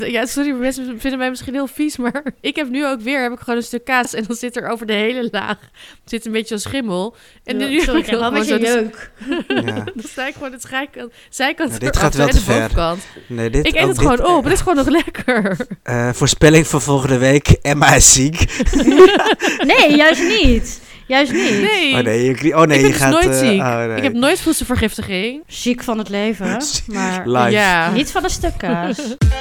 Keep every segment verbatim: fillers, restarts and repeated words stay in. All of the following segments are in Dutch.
Ja, sorry, mensen vinden mij misschien heel vies, maar ik heb nu ook weer heb ik gewoon een stuk kaas en dan zit er over de hele laag zit een beetje als schimmel. En nu sorry, ik wel met je jeuk. Ja. Dan sta ik gewoon het zijkant, zijkant nou, dit gaat wel te ver. Bovenkant. Nee, dit, ik eet het dit, gewoon op. Uh, het is gewoon nog lekker. Uh, voorspelling voor volgende week. Emma is ziek. Nee, juist niet. Juist niet. Nee. Oh nee, je, oh, nee, ik ben je gaat... nooit ziek. Uh, oh, nee. Ik heb nooit voedselvergiftiging. Ziek van het leven, maar Live. Ja. Niet van een stuk kaas.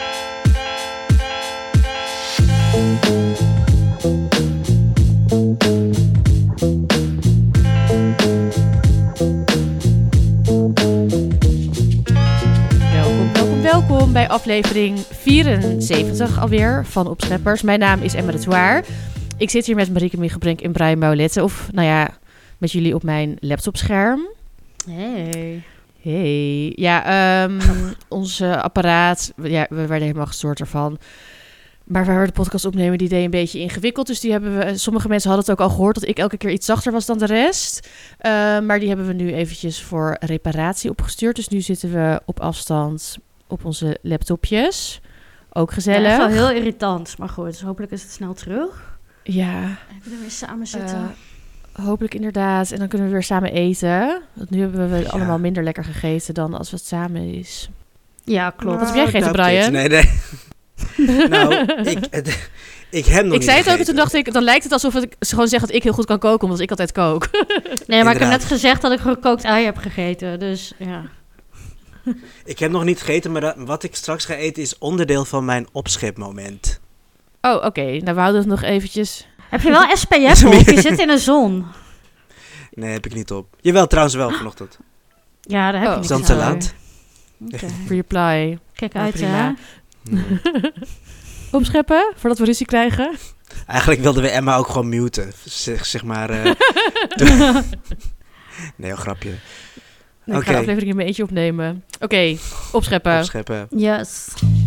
Welkom, welkom, welkom bij aflevering vierenzeventig alweer van Opscheppers. Mijn naam is Emma de Thouar. Ik zit hier met Marieke Miegebrink en Brian Maulette. Of, nou ja, met jullie op mijn laptopscherm. Hey. Hey. Ja, um, ons uh, apparaat, ja, we werden helemaal gestoord ervan. Maar waar we de podcast opnemen, die deed een beetje ingewikkeld. Dus die hebben we, sommige mensen hadden het ook al gehoord dat ik elke keer iets zachter was dan de rest. Uh, maar die hebben we nu eventjes voor reparatie opgestuurd. Dus nu zitten we op afstand op onze laptopjes. Ook gezellig. Ja, echt wel heel irritant, maar goed. Dus hopelijk is het snel terug. Ja. En kunnen we weer samen zitten. Uh, hopelijk inderdaad. En dan kunnen we weer samen eten. Want nu hebben we ja. allemaal minder lekker gegeten dan als het samen is. Ja, klopt. Wat heb jij gegeten, Brian? Nee, nee. nou, ik, het, ik heb nog Ik niet zei het ook gegeten. en toen dacht ik, dan lijkt het alsof ik gewoon zeg dat ik heel goed kan koken, omdat ik altijd kook. Nee, maar Inderdaad. ik heb net gezegd dat ik gekookt ei heb gegeten, dus ja. Ik heb nog niet gegeten, maar dat, wat ik straks ga eten is onderdeel van mijn opschipmoment. Oh, oké. Okay. Nou, we houden het nog eventjes. Heb je wel S P F op? Je zit in de zon. Nee, heb ik niet op. Jawel, trouwens wel vanochtend. Ja, daar heb oh, je is niks dan te aan. laat? Okay. Reply. Kijk nou, uit, prima. hè. Nee. Opscheppen, voordat we ruzie krijgen. Eigenlijk wilden we Emma ook gewoon muten. Zeg, zeg maar... Uh, nee, een grapje. Nee, ik okay. ga de aflevering in mijn eentje opnemen. Oké, okay, opscheppen. Opscheppen. Yes.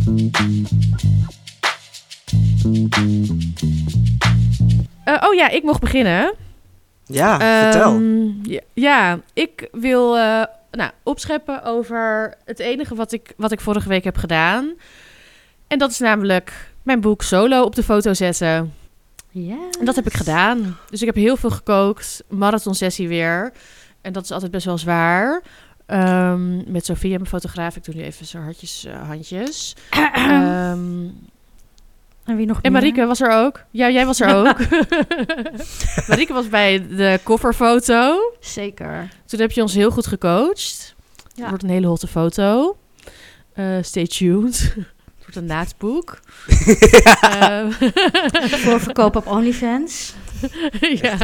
Uh, oh ja, ik mocht beginnen. Ja, um, vertel. Ja, ja, ik wil uh, nou, opscheppen over het enige wat ik, wat ik vorige week heb gedaan. En dat is namelijk mijn boek Solo op de foto zetten. Yes. En dat heb ik gedaan. Dus ik heb heel veel gekookt. Marathonsessie weer. En dat is altijd best wel zwaar. Um, met Sofia, mijn fotograaf. Ik doe nu even zo hartjes, uh, handjes. um, en wie nog En Marieke was er ook. Ja, jij was er ook. Marieke was bij de coverfoto. Zeker. Toen heb je ons heel goed gecoacht. Ja. Het wordt een hele hotte foto. Uh, stay tuned. Het wordt een naaktboek. uh, Voor verkoop op OnlyFans. ja.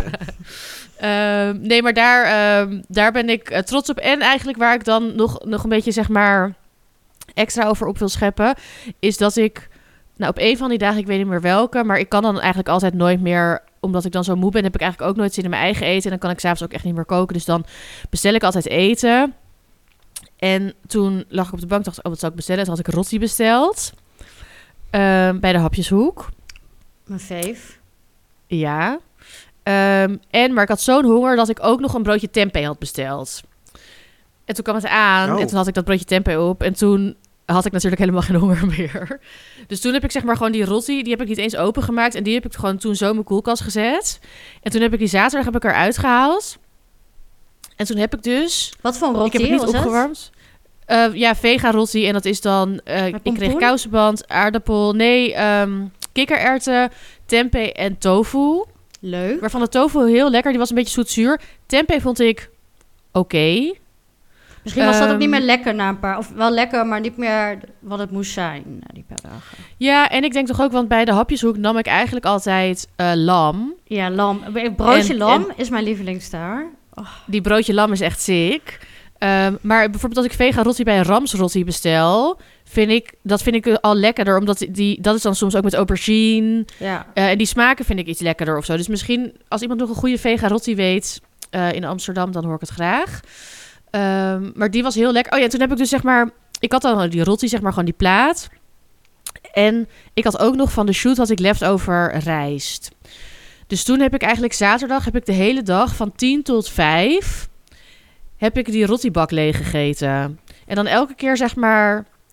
Uh, nee, maar daar, uh, daar ben ik uh, trots op. En eigenlijk waar ik dan nog, nog een beetje, zeg maar, extra over op wil scheppen, is dat ik, nou, op een van die dagen, ik weet niet meer welke, maar ik kan dan eigenlijk altijd nooit meer, omdat ik dan zo moe ben, heb ik eigenlijk ook nooit zin in mijn eigen eten. En dan kan ik 's avonds ook echt niet meer koken. Dus dan bestel ik altijd eten. En toen lag ik op de bank, dacht ik, oh, wat zou ik bestellen? Toen had ik roti besteld. Uh, bij de Hapjeshoek. Mijn veef. Ja. Um, en, maar ik had zo'n honger dat ik ook nog een broodje tempeh had besteld. En toen kwam het aan oh. en toen had ik dat broodje tempeh op. En toen had ik natuurlijk helemaal geen honger meer. Dus toen heb ik zeg maar gewoon die roti, die heb ik niet eens opengemaakt. En die heb ik gewoon toen zo in mijn koelkast gezet. En toen heb ik die zaterdag heb ik eruit gehaald. En toen heb ik dus... Wat voor een roti ik heb het niet was opgewarmd. Uh, ja, vega roti. En dat is dan... Uh, ik kreeg kousenband, aardappel, nee, um, kikkererwten, tempeh en tofu. Leuk. Waarvan de tofu heel lekker, die was een beetje zoetzuur. Tempeh vond ik oké. Okay. Misschien was um, dat ook niet meer lekker na een paar... Of wel lekker, maar niet meer wat het moest zijn na die paar dagen. Ja, en ik denk toch ook, want bij de Hapjeshoek nam ik eigenlijk altijd uh, lam. Ja, lam. Broodje en, lam en is mijn lievelingsstaar. Oh. Die broodje lam is echt sick. Um, maar bijvoorbeeld als ik vega roti bij een ramsroti bestel, vind ik, dat vind ik al lekkerder, omdat die, dat is dan soms ook met aubergine. Ja. Uh, en die smaken vind ik iets lekkerder of zo. Dus misschien als iemand nog een goede vega roti weet uh, in Amsterdam, dan hoor ik het graag. Um, maar die was heel lekker. Oh ja, toen heb ik dus zeg maar, ik had dan die roti, zeg maar gewoon die plaat. En ik had ook nog van de shoot had ik leftover rijst. Dus toen heb ik eigenlijk zaterdag heb ik de hele dag van tien tot vijf heb ik die rotibak leeg gegeten. En dan elke keer zeg maar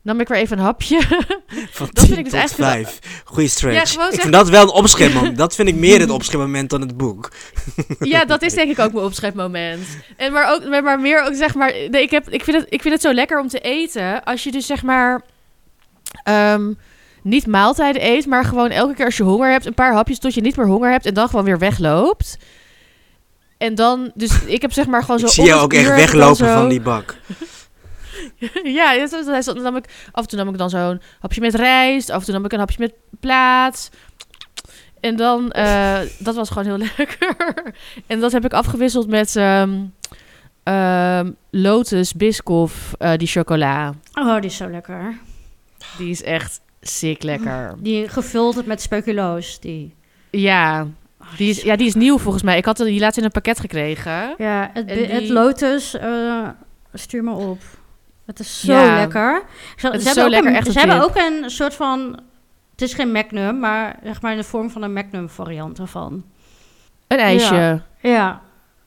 nam ik weer even een hapje. Van Dat tien vind ik dus tot eigenlijk vijf. Goeie stretch. Ja, gewoon ik zeg- vind dat wel een opschepmoment. Dat vind ik meer het opschepmoment dan het boek. Ja, dat is denk ik ook mijn opschepmoment. En maar ook, maar, maar meer ook zeg maar, nee, ik heb, ik vind het, ik vind het zo lekker om te eten als je dus zeg maar ehm, niet maaltijden eet, maar gewoon elke keer als je honger hebt, een paar hapjes tot je niet meer honger hebt en dan gewoon weer wegloopt. En dan, dus ik heb zeg maar gewoon zo. Ik zie om jou het ook echt uur heb ik dan weglopen zo- van die bak. Ja, ja, zo- zo- zo- dan nam ik, af en toe nam ik dan zo'n hapje met rijst. Af en toe nam ik een hapje met plaat. En dan, eh, dat was gewoon heel lekker. En dat heb ik afgewisseld met ehm ehm, Lotus Biscoff, eh, die chocola. Oh, die is zo lekker. Die is echt sick lekker. Die gevuld het met speculoos. Die. Ja, die is, ja, die is nieuw volgens mij. Ik had die laatst in een pakket gekregen. Ja, het, En die- het Lotus, eh, stuur me op. Het is zo Ja. lekker. Ze, Het is ze zo hebben, ook lekker, een, echt een ze hebben tip. ook een soort van... Het is geen Magnum, maar zeg maar in de vorm van een Magnum variant ervan. Een ijsje. Ja. Ja.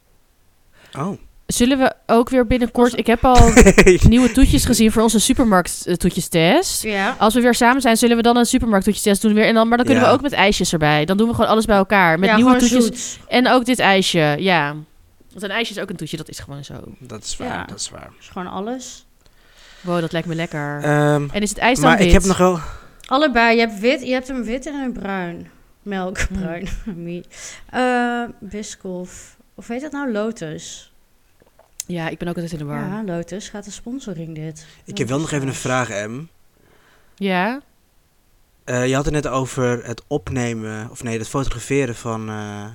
Oh. Zullen we ook weer binnenkort... Ik heb al nieuwe toetjes gezien voor onze supermarkt eh, toetjestest. Ja. Als we weer samen zijn, zullen we dan een supermarkttoetjestest doen weer. En dan, maar dan kunnen Ja. we ook met ijsjes erbij. Dan doen we gewoon alles bij elkaar. Met ja, nieuwe gewoon toetjes. zoet. En ook dit ijsje, ja. Want een ijsje is ook een toetje, dat is gewoon zo. Dat is waar, Ja. dat is waar. is gewoon alles. Wow, dat lijkt me lekker. Ehm, en is het ijs dan maar wit? ik heb nog wel... Allebei. Je hebt wit, je hebt een wit en een bruin. Melkbruin. Mm. uh, Biscoff. Of heet dat nou? Lotus. Ja, ik ben ook altijd in de war. Ja? Ja, Lotus. Gaat de sponsoring dit? Ik heb wel nog even een vraag, Em. Ja? Eh, je had het net over het opnemen, of nee, het fotograferen van eh,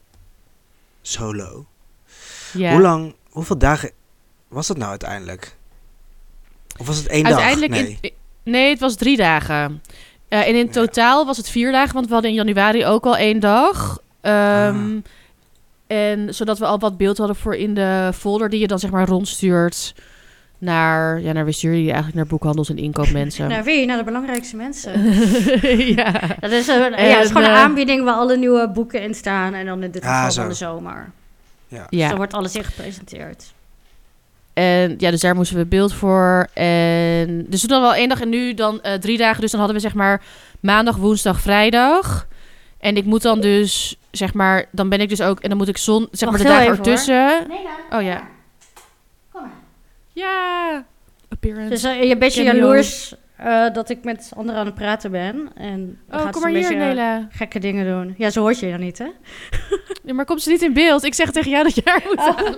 Solo. Ja. Hoe lang, hoeveel dagen was dat nou uiteindelijk? Of was het één Uiteindelijk dag? Nee. in- nee, het was drie dagen. Eh, en in Ja. totaal was het vier dagen, want we hadden in januari ook al één dag. Ehm, En zodat we al wat beeld hadden voor in de folder die je dan zeg maar rondstuurt naar, ja, naar wie stuur je die eigenlijk? Naar boekhandels en inkoopmensen. Nou, weer naar de belangrijkste mensen. Ja. Dat is, een, ja, En, het is gewoon een eh, aanbieding waar alle nieuwe boeken in staan. En dan in dit Ah, geval zo. van de zomer. Ja. Dus Ja. dan wordt alles in gepresenteerd. En ja, dus daar moesten we beeld voor. En dus toen dan wel één dag en nu dan eh, drie dagen. Dus dan hadden we zeg maar maandag, woensdag, vrijdag. En ik moet dan dus, zeg maar, dan ben ik dus ook... En dan moet ik zon, zeg Wacht maar de heel dagen even, ertussen. Nee, Oh ja. Kom maar. Ja. Appearance. Dus uh, je bent een beetje Cameo. jaloers uh, dat ik met anderen aan het praten ben. En dan Oh, gaat kom ze maar een hier, beetje Nela. gekke dingen doen. Ja, zo hoort je je dan niet, hè? Ja, maar komt ze niet in beeld? Ik zeg tegen jou dat je haar moet halen.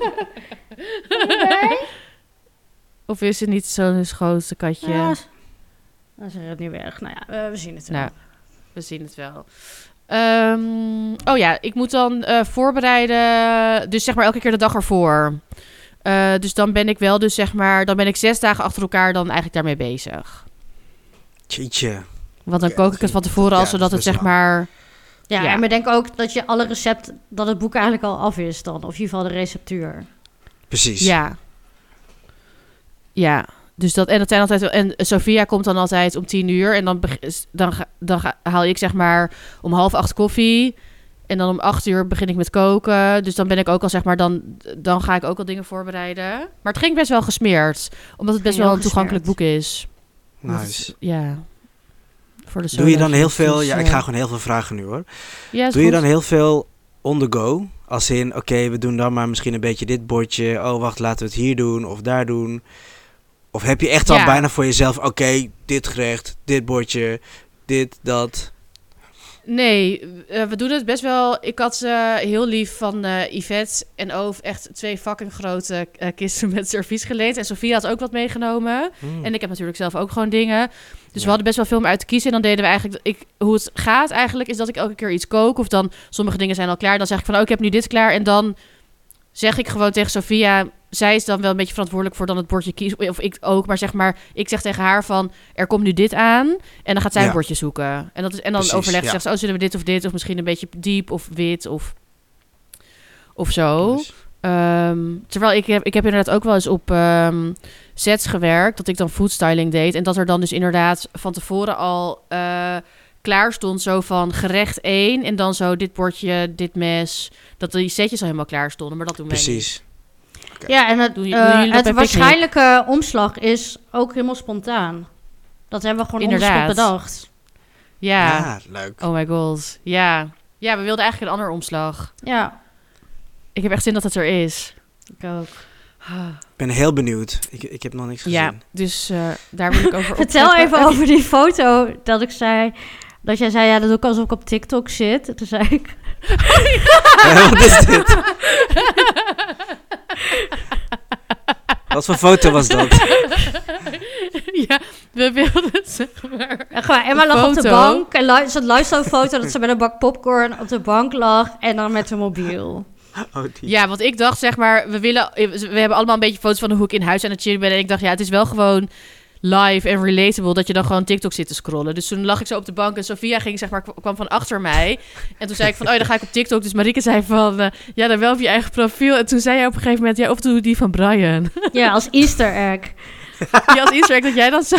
Of is het niet zo'n grootste katje? Ja, dan is het niet weg. Nou ja, uh, we zien het wel. Nou, we zien het wel. Ehm, oh ja, ik moet dan eh, voorbereiden. Dus zeg maar elke keer de dag ervoor. Eh, dus dan ben ik wel dus zeg maar... Dan ben ik zes dagen achter elkaar dan eigenlijk daarmee bezig. Tjeetje. Want dan Ja, kook dat ik het van vind ik- tevoren al, ja, zodat dat het is zeg best maar... Ja, Ja. en we denken ook dat je alle recept... dat het boek eigenlijk al af is dan. Of in ieder geval de receptuur. Precies. Ja. Ja. Dus dat, en dat zijn altijd... En Sophia komt dan altijd om tien uur. En dan, beg- dan, ga, dan ga, haal ik zeg maar om half acht koffie. En dan om acht uur begin ik met koken. Dus dan ben ik ook al zeg maar... Dan, dan ga ik ook al dingen voorbereiden. Maar het ging best wel gesmeerd. Omdat het best Ging wel heel een toegankelijk boek gesmeerd. is. Omdat het- Nice. ja. Voor de Doe je dan solo's. heel veel... Dus, Ja, ik eh, ga gewoon heel veel vragen nu hoor. ja, is Doe je goed. dan heel veel on the go? Als in, oké, we doen dan maar misschien een beetje dit bordje. Oh, wacht, laten we het hier doen of daar doen. Of heb je echt al Ja. bijna voor jezelf... Oké, dit gerecht, dit bordje, dit, dat. Nee, eh, we doen het best wel. Ik had ze heel lief van eh Yvette en Oof echt twee fucking grote eh, kisten met servies geleend. En Sofia had ook wat meegenomen. Hmm. En ik heb natuurlijk zelf ook gewoon dingen. Dus Ja. we hadden best wel veel om uit te kiezen. En dan deden we eigenlijk... Ik, hoe het gaat eigenlijk is dat ik elke keer iets kook. Of dan, sommige dingen zijn al klaar. Dan zeg ik van, oh, ik heb nu dit klaar. En dan zeg ik gewoon tegen Sofia... Zij is dan wel een beetje verantwoordelijk voor dan het bordje kiezen. Of ik ook, maar zeg maar... Ik zeg tegen haar van, er komt nu dit aan. En dan gaat zij Ja. een bordje zoeken. En, dat is, en dan Precies, overlegt ja. zegt ze... Oh, zullen we dit of dit? Of misschien een beetje diep of wit of... Of zo. Nice. Ehm, terwijl ik heb, ik heb inderdaad ook wel eens op ehm, sets gewerkt. Dat ik dan foodstyling deed. En dat er dan dus inderdaad van tevoren al eh, klaar stond. Zo van gerecht één. En dan zo dit bordje, dit mes. Dat die setjes al helemaal klaar stonden. Maar dat doen wij niet. Precies. Ja, en het, Doe je- eh, doen jullie dat het bij Picnic? waarschijnlijke omslag is ook helemaal spontaan. Dat hebben we gewoon Inderdaad. onderspot bedacht. Ja. Ja, leuk. Oh my god. Ja. Ja, we wilden eigenlijk een andere omslag. Ja, Ik heb echt zin dat het er is. ik ook. Ik ben heel benieuwd. Ik, ik heb nog niks gezien. Ja, dus uh, daar wil ik over Vertel opscheppen. even over die foto dat ik zei... Dat jij zei, ja, dat doe ik alsof ik op TikTok zit. En toen zei ik... Ja, wat is dit? Wat voor foto was dat? Ja, we wilden zeg maar... En gewoon, Emma lag op de foto. bank. En lu- zo'n lifestyle foto dat ze met een bak popcorn op de bank lag. En dan met een mobiel. Oh, die. Ja, want ik dacht zeg maar, we willen... We hebben allemaal een beetje foto's van hoe ik in huis aan het chillen ben. En ik dacht, ja, het is wel gewoon live en relatable dat je dan gewoon TikTok zit te scrollen. Dus toen lag ik zo op de bank en Sophia ging, zeg maar, kwam van achter mij. En toen zei ik van, oh ja, dan ga ik op TikTok. Dus Marieke zei van, uh, ja, dan wel op je eigen profiel. En toen zei jij op een gegeven moment, ja, of doe die van Brian. Ja, als Easter egg. Ja, als Easter egg dat jij dat zo...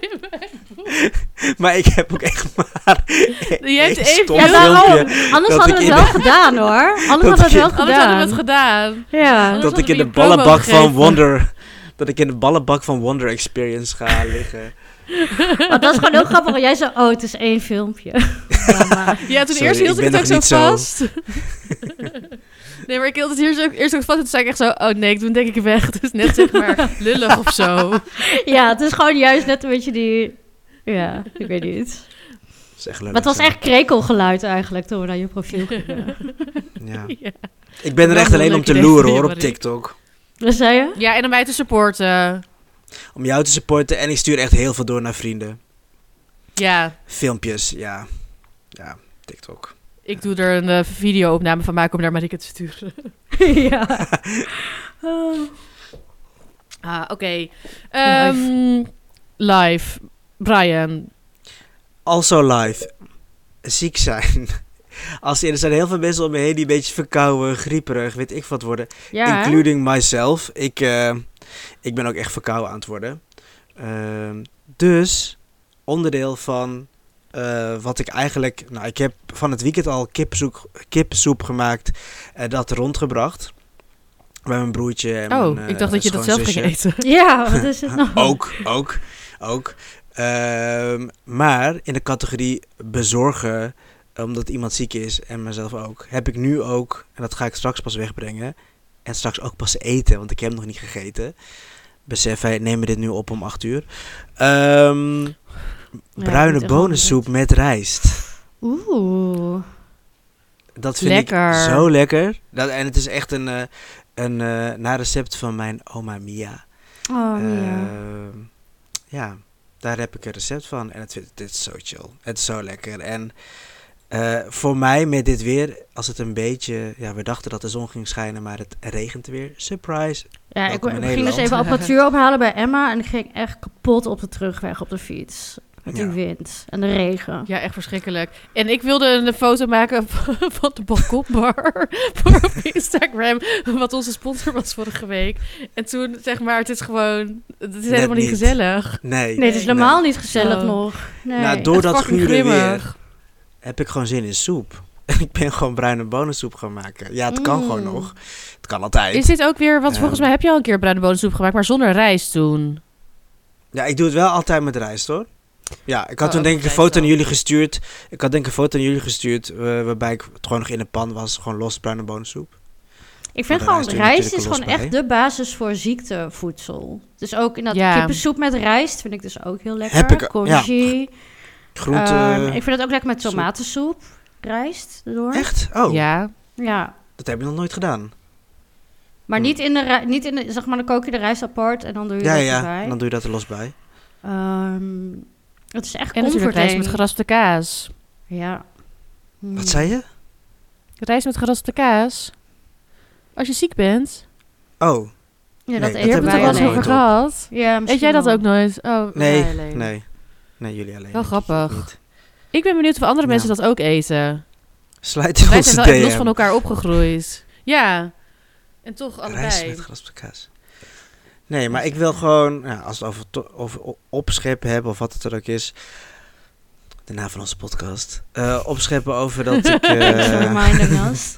Maar ik heb ook echt maar... Je hebt één even- stom Ja, daarom. filmpje Anders dat hadden we ik het in wel gedaan, hoor. Anders hadden we het wel Anders hadden we gedaan. het gedaan. Ja. Anders Dat ik in de hadden we je promo ballenbak van gegeven. Wonder... Dat ik in de ballenbak van Wonder Experience ga liggen. Want dat is gewoon heel grappig. Want jij zei, oh, het is één filmpje. Ja, maar... Ja, toen Sorry, eerst hield ik ik, ben het nog ook zo niet zo- vast. Nee, maar ik hield het hier zo, eerst ook vast. En toen zei ik echt zo, oh nee, ik doe denk ik weg. Dus net zeg maar lullig of zo. ja, het is gewoon juist net een beetje die... Ja, ik weet niet. Dat is echt Maar leuk. het was echt krekelgeluid eigenlijk toen we naar je profiel gingen. Ja. Ja. Ik ben er Wel echt een alleen om leuk te idee loeren van je, hoor op Marie. TikTok. Wat zei je? Ja, en om mij te supporten. Om jou te supporten en ik stuur echt heel veel door naar vrienden. Ja, Filmpjes, ja. Ja, TikTok. ik doe er een uh, video-opname van maken om naar Marieke te sturen. ja. Oh. Ah, oké. Okay. Um, live. Brian. Also live. Ziek zijn. Als er zijn heel veel mensen om me heen die een beetje verkouden, grieperig, weet ik wat worden. Ja, hè? Including myself. Ik, uh, ik ben ook echt verkouden aan het worden. Uh, dus, onderdeel van uh, wat ik eigenlijk... Nou, ik heb van het weekend al kipsoep, kipsoep gemaakt en dat rondgebracht. Bij mijn broertje en Oh, mijn, uh, ik dacht dat je dat zelf ging eten. Ja, wat is het nou? Ook, ook, ook. Um, maar in de categorie bezorgen, omdat iemand ziek is en mezelf ook, heb ik nu ook, en dat ga ik straks pas wegbrengen, en straks ook pas eten, want ik heb nog niet gegeten. Besef, wij nemen dit nu op om acht uur. Um, Ja, bruine niet echt bonensoep met rijst. Oeh. Lekker. Dat vind ik zo lekker. Dat, en het is echt een, uh, een uh, narecept van mijn oma Mia. Oh, Uh, ja. ja, daar heb ik een recept van. En het, het is zo chill. Het is zo lekker. En uh, voor mij met dit weer, als het een beetje... Ja, we dachten dat de zon ging schijnen, maar het regent weer. Surprise. Ja, ik, Welkom in ik ging dus Nederland. even apparatuur ophalen bij Emma en ik ging echt kapot op de terugweg op de fiets. Met die Ja. wind en de regen. Ja, echt verschrikkelijk. En ik wilde een foto maken van de balkonbar voor op Instagram, wat onze sponsor was vorige week. En toen, zeg maar, het is gewoon, het is Net helemaal niet niet. gezellig. Nee. Nee, het is normaal niet gezellig Oh. nog. Nee. Nou, door Echt dat fucking gure weer grimmig. heb ik gewoon zin in soep. ik ben gewoon bruine bonensoep gaan maken. Ja, het kan Mm. gewoon nog. Het kan altijd. Is dit ook weer, want Ja. volgens mij heb je al een keer bruine bonensoep gemaakt, maar zonder rijst toen. Ja, ik doe het wel altijd met rijst, hoor. Ja, ik had Oh, toen ook denk ik een met foto rijst aan wel. jullie gestuurd. Ik had denk ik een foto aan jullie gestuurd, uh, waarbij ik het gewoon nog in de pan was. Gewoon los bruine bonensoep. Ik vind Maar de gewoon, rijst doe je rijst is natuurlijk gewoon los echt bij. de basis voor ziektevoedsel. Dus ook in dat Ja. kippensoep met rijst vind ik dus ook heel lekker. Heb ik- Congee. Groente... Ehm, ik vind het ook lekker met soep. tomatensoep. Rijst erdoor. Echt? Oh, Ja. Ja. dat heb je nog nooit gedaan. Maar Hm. niet in de, rij- niet in de, zeg maar, dan kook je de rijst apart en dan doe je Ja, dat ja, erbij. en dan doe je dat er los bij. Ehm, het is echt En natuurlijk rijst met comforting. geraspte kaas. Ja. Hm. Wat zei je? Rijst met geraspte kaas. Als je ziek bent. Oh, Ja, dat Nee, dat eten Je hebt heb het ik er wij wel eens ook alleen. over nooit op. gehad. Ja, Eet misschien jij dat wel. ook nooit? Oh, nee, wij alleen. nee. Nee, jullie alleen. Wel Ik- ik grappig. niet. Ik ben benieuwd of andere Ja. mensen dat ook eten. Sluit in Wij onze zijn wel echt los D van M. elkaar opgegroeid. Ja. En toch Rijst allebei. met geraspte kaas. Nee, maar ik wil gewoon, ja, als we het over, to- over o- opscheppen hebben, of wat het er ook is, de naam van onze podcast, uh, opscheppen over dat ik... Thanks for Uh, reminding us.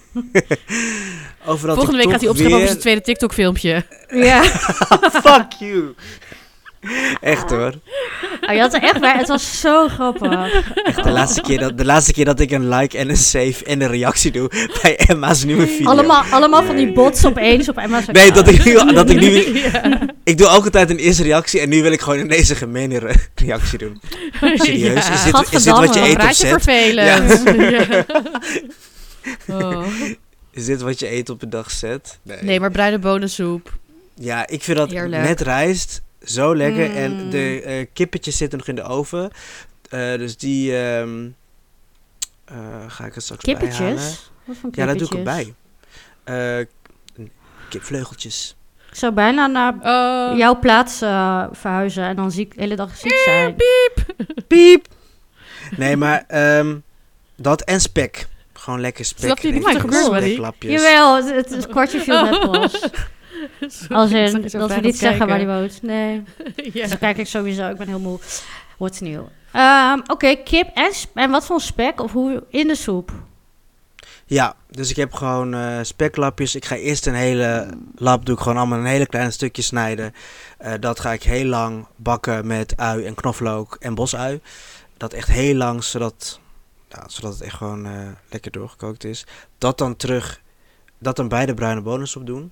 over dat Volgende ik week toch gaat hij opscheppen weer... over zijn tweede TikTok-filmpje. Ja. Fuck you! Echt hoor. Oh, je had er echt bij. Het was zo grappig. Echt, de, laatste keer dat, de laatste keer dat ik een like en een save en een reactie doe bij Emma's nieuwe video. Allemaal, allemaal van die bots opeens op Emma's Nee, dat ik nu... Dat ik, nu Ja. ik doe ook altijd een eerste reactie en nu wil ik gewoon ineens een gemeenere reactie doen. Serieus? Ja. Is, dit, is dit wat je Gadverdamme. eet op Praat je set? vervelend. Ja. Oh. Is dit wat je eet op een dag set? Nee. Nee, maar bruine bonensoep. Ja, ik vind dat Heerlijk. met rijst zo lekker. Mm. En de eh, kippetjes zitten nog in de oven. Eh, dus die ehm, eh, ga ik er straks bij halen. Kippetjes? Wat voor Ja, dat doe ik kippetjes? erbij. Eh, kipvleugeltjes. Ik zou bijna naar Oh. jouw plaats eh, verhuizen en dan ziek, de hele dag ziek zijn. Piep! Nee, maar ehm, dat en spek. Gewoon lekker spek. Snap je niet wat er gebeurt, Marie? Speklapjes. Jawel, het, het, het kwartje viel net pas. Sorry, Als ik in, zag je zo dat we fijn niet zeggen waar kijken. hij woont. Nee, Ja. zo kijk ik sowieso. Ik ben heel moe. Wordt nieuw. Ehm, Oké, kip en, sp- en wat voor spek? Of hoe in de soep? Ja, dus ik heb gewoon eh, speklapjes. Ik ga eerst een hele lap, doe ik gewoon allemaal een hele kleine stukje snijden. Eh, dat ga ik heel lang bakken met ui en knoflook en bosui. Dat echt heel lang, zodat, ja, zodat het echt gewoon eh, lekker doorgekookt is. Dat dan terug, dat dan bij de bruine bonensoep doen.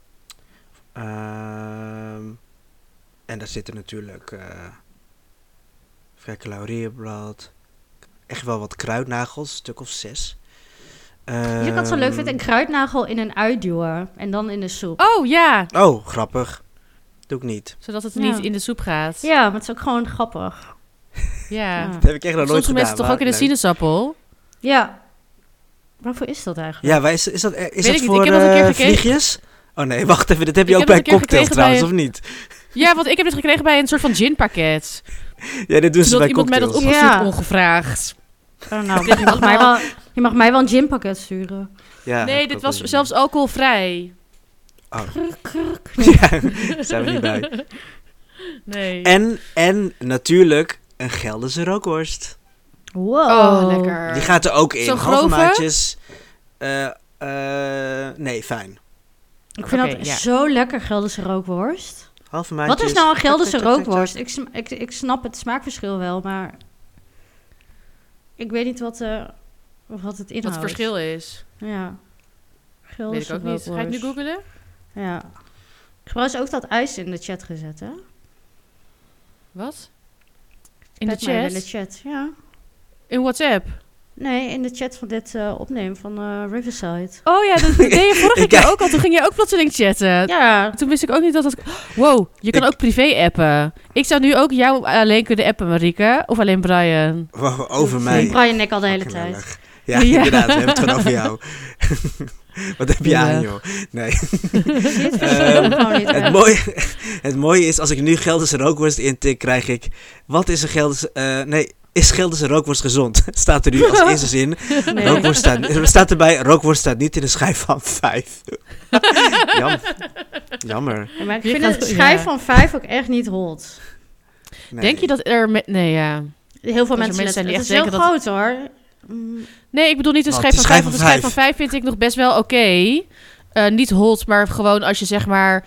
Ehm, en daar zitten natuurlijk uh, vrekke laurierblad. Echt wel wat kruidnagels, een stuk of zes. Dus ik had zo leuk vind, een kruidnagel in een uitduwen en dan in de soep. Oh ja, Oh, grappig. Doe ik niet. zodat het Ja. niet in de soep gaat. Ja, maar het is ook gewoon grappig. Ja. Ja. Dat heb ik echt nog nooit Soms doen gedaan. mensen toch maar ook in de leuk. sinaasappel? Ja. Waarvoor is dat eigenlijk? Ja, wij, is, is dat, is Weet dat ik niet. voor Ik heb dat een keer eh, gekregen. vliegjes? Oh nee, wacht even. Dit heb je Ik ook heb bij dat een keer cocktails gekregen trouwens, bij- of niet? Ja, want ik heb het gekregen bij een soort van ginpakket. Ja, dit doen ze Toen bij had iemand mij dat cocktails. opgestuurd Ja. ongevraagd. Oh, nou, je, mag mij wel, je mag mij wel een gympakket sturen. Ja, heb Nee, ik dit ook was wel zelfs alcoholvrij. Oh. Kruk, kruk. Ja, daar zijn we niet bij. Nee. En, en natuurlijk een Gelderse rookworst. Wow. Oh, lekker. Die gaat er ook in. Zo'n Halve grove? maatjes. Eh, eh, nee, fijn. Ik vind Oké, dat ja. zo lekker, Gelderse rookworst. Halve maatjes. Wat is nou een Gelderse Tak, tak, tak, tak, rookworst? Ik, sm- ik, ik snap het smaakverschil wel, maar ik weet niet wat, eh wat het inhoudt. Wat het verschil is. Ja. Weet Gelderse ik ook niet. Ga je het nu rookworst. googelen? Ja. Ik heb wel eens ook dat ijs in de chat gezet, hè? Wat? In de Pet mij chat? in de chat, ja. In WhatsApp? Nee, in de chat van dit eh, opnemen van eh, Riverside. Oh ja, dat deed je vorige Ik- keer ook al. Toen ging je ook plotseling chatten. Ja, Toen wist ik ook niet dat dat... Wow, je kan Ik- ook privé appen. Ik zou nu ook jou alleen kunnen appen, Marieke. Of alleen Brian. Wow, over mij. Brian en ik al de hele Fucking tijd. lullig. Ja, Ja. inderdaad. We hebben het gewoon over jou. Wat heb je Ja. aan, joh? Nee. Zie je het verschil Ehm, gewoon niet Het meer. mooie, het mooie is, als ik nu Gelderse rookworst intik, krijg ik... Wat is een Gelderse... eh, nee, is Gelderse rookworst gezond? Staat er nu als eerste zin. Nee. Rookworst staat, er staat erbij, rookworst staat niet in de schijf van vijf. Jam, jammer. Ja, maar ik Je vind gaat- de schijf ja. van vijf ook echt niet hot. Nee. Denk je dat er... Me- nee, ja. Heel veel er mensen, mensen zijn die het echt is heel denken dat- groot hoor. Mm, Nee, ik bedoel niet de Wat, schijf de van schijf vijf. Want de van schijf van vijf vind ik nog best wel oké. Eh, niet hot, maar gewoon als je zeg maar...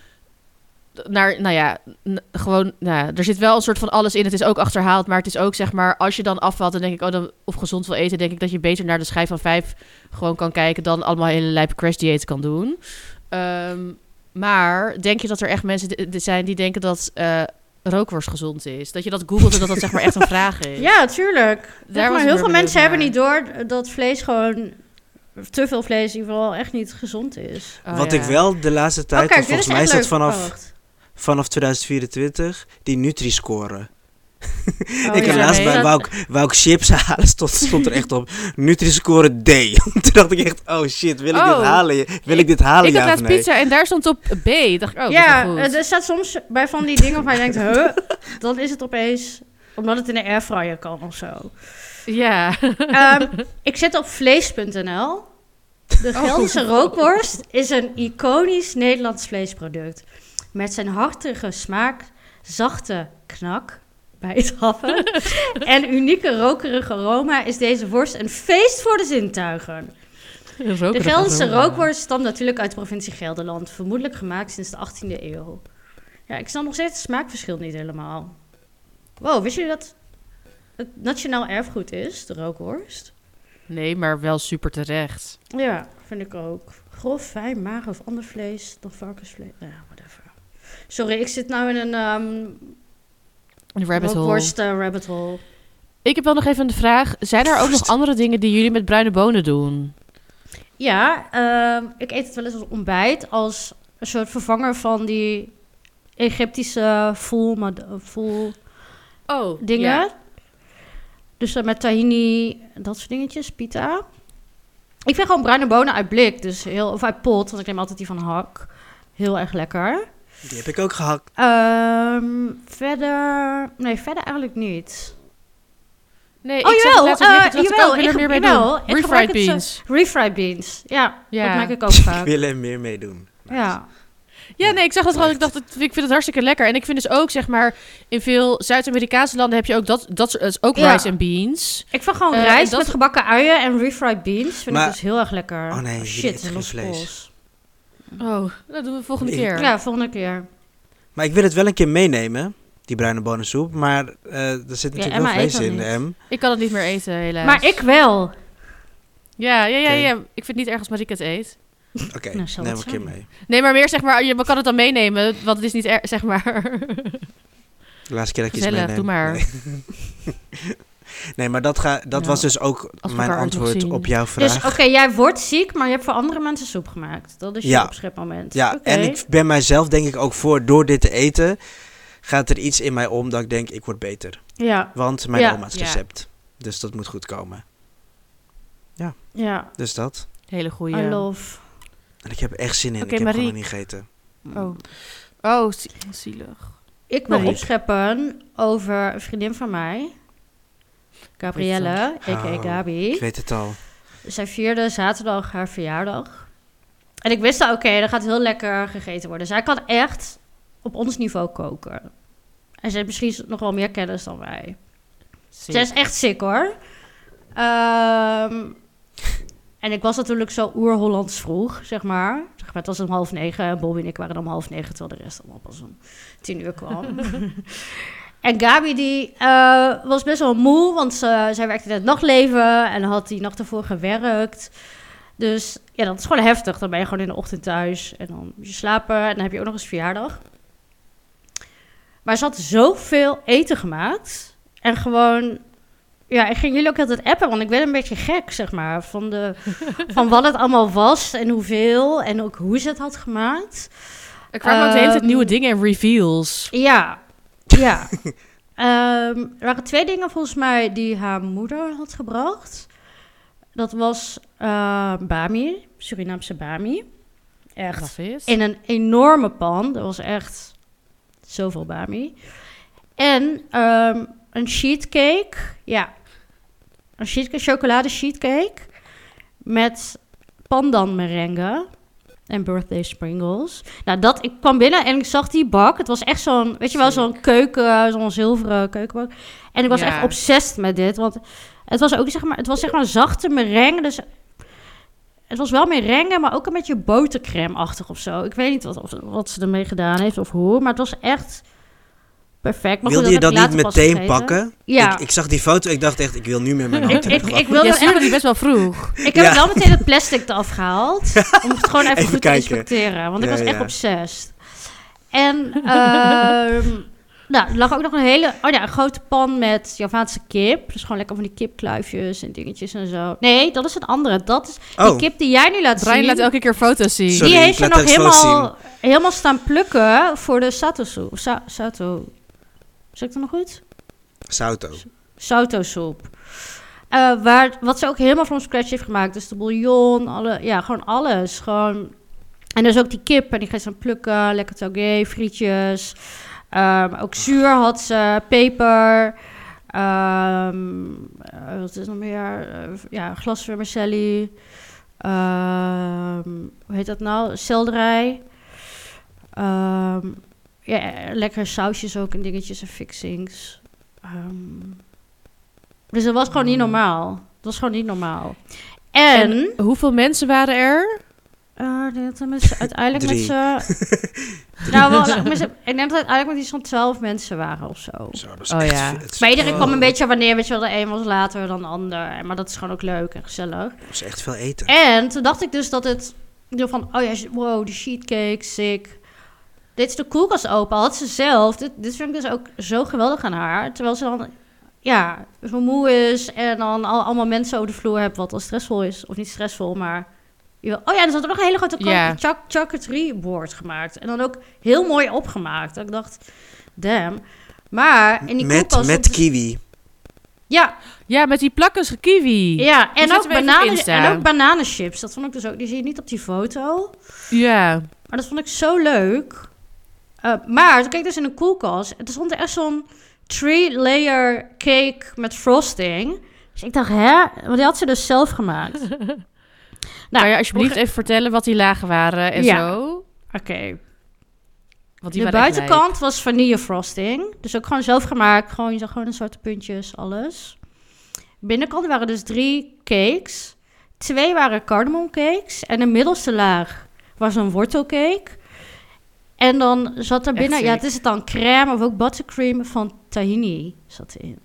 Naar, nou ja, n- gewoon, nou ja, er zit wel een soort van alles in. Het is ook achterhaald, maar het is ook zeg maar... Als je dan afvalt, dan denk ik, oh, dan, of gezond wil eten... denk ik dat je beter naar de schijf van vijf gewoon kan kijken... dan allemaal hele lijpe crash dieet kan doen. Ehm, maar denk je dat er echt mensen d- d- zijn die denken dat... eh, rookworst gezond is? Dat je dat googelt en dat dat zeg maar echt een vraag is? ja, tuurlijk. Daar maar was ik heel meer veel mensen benieuwd hebben niet naar. door dat vlees gewoon... Te veel vlees in ieder geval echt niet gezond is. Oh, Wat ja. ik wel de laatste tijd, Oh, kijk, of dit volgens mij is echt dat leuk. vanaf, Oh, wacht. vanaf tweeduizend vierentwintig, die Nutri-score. Oh, ik ja. heb laatst nee. bij, wou, ik, wou ik chips halen, stond, stond er echt op Nutri-score D. Toen dacht ik echt, oh shit, wil ik Oh. dit halen? Wil ik dit halen, Ik had ja of laatst nee? pizza en daar stond op B. Dacht ik, oh, Ja, dat is wel goed. er staat soms bij van die dingen waar je denkt, huh? Dan is het opeens... Omdat het in de airfryer kan of zo. Ja. Ehm, ik zit op vlees punt n l. De Gelderse rookworst is een iconisch Nederlands vleesproduct. Met zijn hartige smaak, zachte knak bij het happen en unieke rokerige aroma is deze worst een feest voor de zintuigen. De Gelderse rookworst stamt natuurlijk uit de provincie Gelderland, vermoedelijk gemaakt sinds de achttiende eeuw. Ja, ik snap nog steeds het smaakverschil niet helemaal. Wow, wist je dat het nationaal erfgoed is, de rookworst? Nee, maar wel super terecht. Ja, vind ik ook. Grof, fijn, mager of ander vlees dan varkensvlees. Ja, whatever. Sorry, ik zit nou in een um, Een rabbit hole. rookworst uh, rabbit hole. Ik heb wel nog even een vraag. Zijn er ook nog andere dingen die jullie met bruine bonen doen? Ja, um, ik eet het wel eens als ontbijt. Als een soort vervanger van die Egyptische full, mad- full Oh, dingen. ja. Dus uh, met tahini, dat soort dingetjes, pita. Ik vind gewoon bruine bonen uit blik, dus heel, of uit pot, want ik neem altijd die van hak. Heel erg lekker. Die heb ik ook gehakt. Um, verder, nee, verder eigenlijk niet. Nee, Oh, ik jawel, zag het laatst op uh, LinkedIn, dat ik jawel, ook wil er ik- meer mee jawel, doen. ik gebruik Refried het, beans. Refried beans, ja, Ja. dat maak ik ook vaak. Ik wil er meer mee doen. Ja, Ja, nee, ik zag dat gewoon. Ik dacht, het- ik vind het hartstikke lekker. En ik vind dus ook, zeg maar, in veel Zuid-Amerikaanse landen heb je ook dat, dat soort- is ook Ja. rice en beans. ik vind gewoon Uh, rijst dat- met gebakken uien en refried beans vind Maar- ik dus heel erg lekker. Oh nee, jullie shit, eten geen los vlees. pols. Oh, dat doen we volgende Ik- keer. Ja, volgende keer. Maar ik wil het wel een keer meenemen, die bruine bonensoep. Maar eh, er zit natuurlijk Emma wel eet vlees dat in, niet. M. Ik kan het niet meer eten, helaas. Maar ik wel. Ja, ja, ja, Oké. ja. Ik vind het niet erg als Marieke het eet. Oké, Nou, zal neem het een keer zijn. mee. Nee, maar meer zeg maar, je kan het dan meenemen, want het is niet erg, zeg maar. De laatste keer dat ik iets Gezellig, meeneem. doe maar. Nee, nee maar dat, ga, dat Ja, was dus ook als we mijn elkaar ooit nog antwoord zien. op jouw vraag. Dus oké, jij wordt ziek, maar je hebt voor andere mensen soep gemaakt. Dat is je Ja. opschepmoment. Ja, Oké. en ik ben mijzelf denk ik ook voor, door dit te eten, gaat er iets in mij om dat ik denk, ik word beter. Ja, Want mijn Ja. oma's Ja. recept. Dus dat moet goed komen. ja. Dus dat. Hele goeie. I love. En ik heb er echt zin in. Oké, ik heb Marie. gewoon nog niet gegeten. Oh, oh zie- zielig. Ik wil Marie. opscheppen over een vriendin van mij. Gabrielle, a k a. Oh, Gabi. Ik weet het al. Zij vierde zaterdag haar verjaardag. En ik wist al, oké, er gaat heel lekker gegeten worden. Zij kan echt op ons niveau koken. En ze heeft misschien nog wel meer kennis dan wij. Zie. Zij is echt sick, hoor. Ehm, en ik was natuurlijk zo oer-Hollands vroeg, zeg maar. Zeg maar. Het was om half negen en Bobby en ik waren om half negen... terwijl de rest allemaal pas om tien uur kwam. En Gabi die eh, was best wel moe, want ze, zij werkte in het nachtleven... en had die nacht ervoor gewerkt. Dus ja, dat is gewoon heftig. Dan ben je gewoon in de ochtend thuis en dan moet je slapen... en dan heb je ook nog eens verjaardag. Maar ze had zoveel eten gemaakt... en gewoon... Ja, ik ging jullie ook altijd appen, want ik werd een beetje gek, zeg maar. Van, de, van wat het allemaal was en hoeveel. En ook hoe ze het had gemaakt. Er kwamen ook de hele tijd Ehm, nieuwe dingen en reveals. Ja, ja. Ehm, er waren twee dingen volgens mij die haar moeder had gebracht. Dat was eh, bami, Surinaamse bami. Echt Wat is? in een enorme pan. Er was echt zoveel bami. En ehm, een sheetcake. Ja. Een sheetcake, chocolade sheetcake. Met pandan merengue. En birthday sprinkles. Nou, dat, ik kwam binnen en ik zag die bak. Het was echt zo'n, weet je wel, zo'n keuken, zo'n zilveren keukenbak. En ik was Ja. echt obsessed met dit. Want het was ook, zeg maar, het was zeg maar een zachte merengue. Dus het was wel merengue, maar ook een beetje botercrème-achtig of zo. Ik weet niet wat, of, wat ze ermee gedaan heeft of hoe. Maar het was echt perfect. Maar goed, Wilde je dat heb ik niet later pas meteen gegeten. pakken? Ja. Ik, ik zag die foto, ik dacht echt, ik wil nu meer mijn Ik, hand ik, hebben. ik, wilde Ja, echt- stuurde die best wel vroeg. ik heb Ja. het wel meteen het plastic eraf gehaald. Om het gewoon even, Even goed te kijken. inspecteren. Want ik Ja, was echt ja. obsessed. En ehm, nou, er lag ook nog een hele... Oh ja, een grote pan met Javaanse kip. Dus gewoon lekker van die kipkluifjes en dingetjes en zo. Nee, dat is een andere. Dat is die Oh, kip die jij nu laat Brian zien. laat elke keer foto's zien. Sorry, die ik heeft ze laat nog echt foto's helemaal, helemaal staan plukken voor de sato soep. Sa sato. Zeg ik dat nog goed? Sauto. Sauto soep. Eh, waar, wat ze ook helemaal van scratch heeft gemaakt. Dus de bouillon, alle, ja, gewoon alles. Gewoon. En dus ook die kip. En die gaat ze dan plukken. Lekker tauge, frietjes. Ehm, ook zuur had ze. Peper. Ehm, eh, wat is nog meer? Eh, ja, glas vermicelli. Ehm, hoe heet dat nou? Selderij. Ehm, ja, lekkere sausjes ook en dingetjes en fixings. Ehm, dus dat was gewoon niet normaal. Dat was gewoon niet normaal. En, En hoeveel mensen waren er? Uh, ik denk dat er met z'n- uiteindelijk met Drie. z'n... nou, wel, nou, met z'n- ik denk dat het uiteindelijk met iets van twaalf mensen waren of zo. Zo, dat is Oh, echt ja. veel- het is- Maar iedereen oh, kwam een beetje wanneer, weet je wel, de een was later dan de ander. Maar dat is gewoon ook leuk en gezellig. Dat is echt veel eten. En toen dacht ik dus dat het... van, oh ja, wow, de sheetcake, sick. Dit is de koelkast open, had ze zelf. Dit, dit vind ik dus ook zo geweldig aan haar. Terwijl ze dan, ja, zo moe is en dan al, allemaal mensen over de vloer hebt wat al stressvol is. Of niet stressvol, maar... je wil- oh ja, er zat ook nog een hele grote Ja. choc- charcuterie board gemaakt. En dan ook heel mooi opgemaakt. Dat ik dacht, damn. Maar in die Met, koelkast... met stond- kiwi. ja, Ja, met die plakkers kiwi. ja, en zet ook, hem even op bananen, Insta. en ook bananenchips. Dat vond ik dus ook... Die zie je niet op die foto. Ja. Maar dat vond ik zo leuk. Uh, maar toen keek ik dus in een koelkast. En er stond er echt zo'n three-layer cake met frosting. Dus ik dacht, hè? Want die had ze dus zelf gemaakt. Nou, Kan je alsjeblieft even vertellen wat die lagen waren en Ja. zo? Oké. Want die De waren echt buitenkant was vanille frosting. Dus ook gewoon zelf gemaakt. Gewoon, je zag gewoon de zwarte puntjes, alles. Binnenkant waren dus drie cakes. Twee waren cardamomcakes. En de middelste laag was een wortelcake. En dan zat er Echt binnen... Ja, sick. het is het dan crème of ook buttercream van tahini zat erin.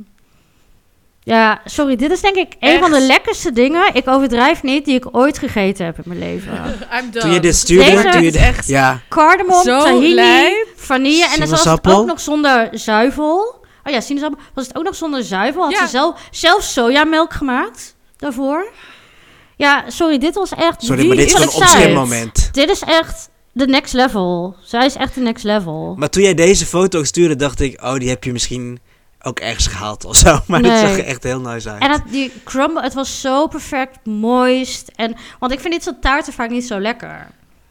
Ja, sorry. Dit is denk ik een Echt? van de lekkerste dingen... Ik overdrijf niet, die ik ooit gegeten heb in mijn leven. I'm done. Toen je dit stuurde, Deze- toen je is echt ja, Cardamom, zo tahini, lijp. vanille. En dan was het Sinaasappel? ook nog zonder zuivel. Oh ja, sinaasappel. Was het ook nog zonder zuivel. Had Ja. ze zelf, zelf sojamelk gemaakt daarvoor. Ja, sorry, dit was echt... sorry, Wie maar dit is is gewoon een het tijd? opschimmoment. Dit is echt de next level. Zij is echt de next level. Maar toen jij deze foto stuurde, dacht ik, oh, die heb je misschien ook ergens gehaald of zo. Maar Nee. het zag er echt heel nice uit. En het, die crumble, het was zo perfect moist. En, want ik vind dit soort taarten vaak niet zo lekker.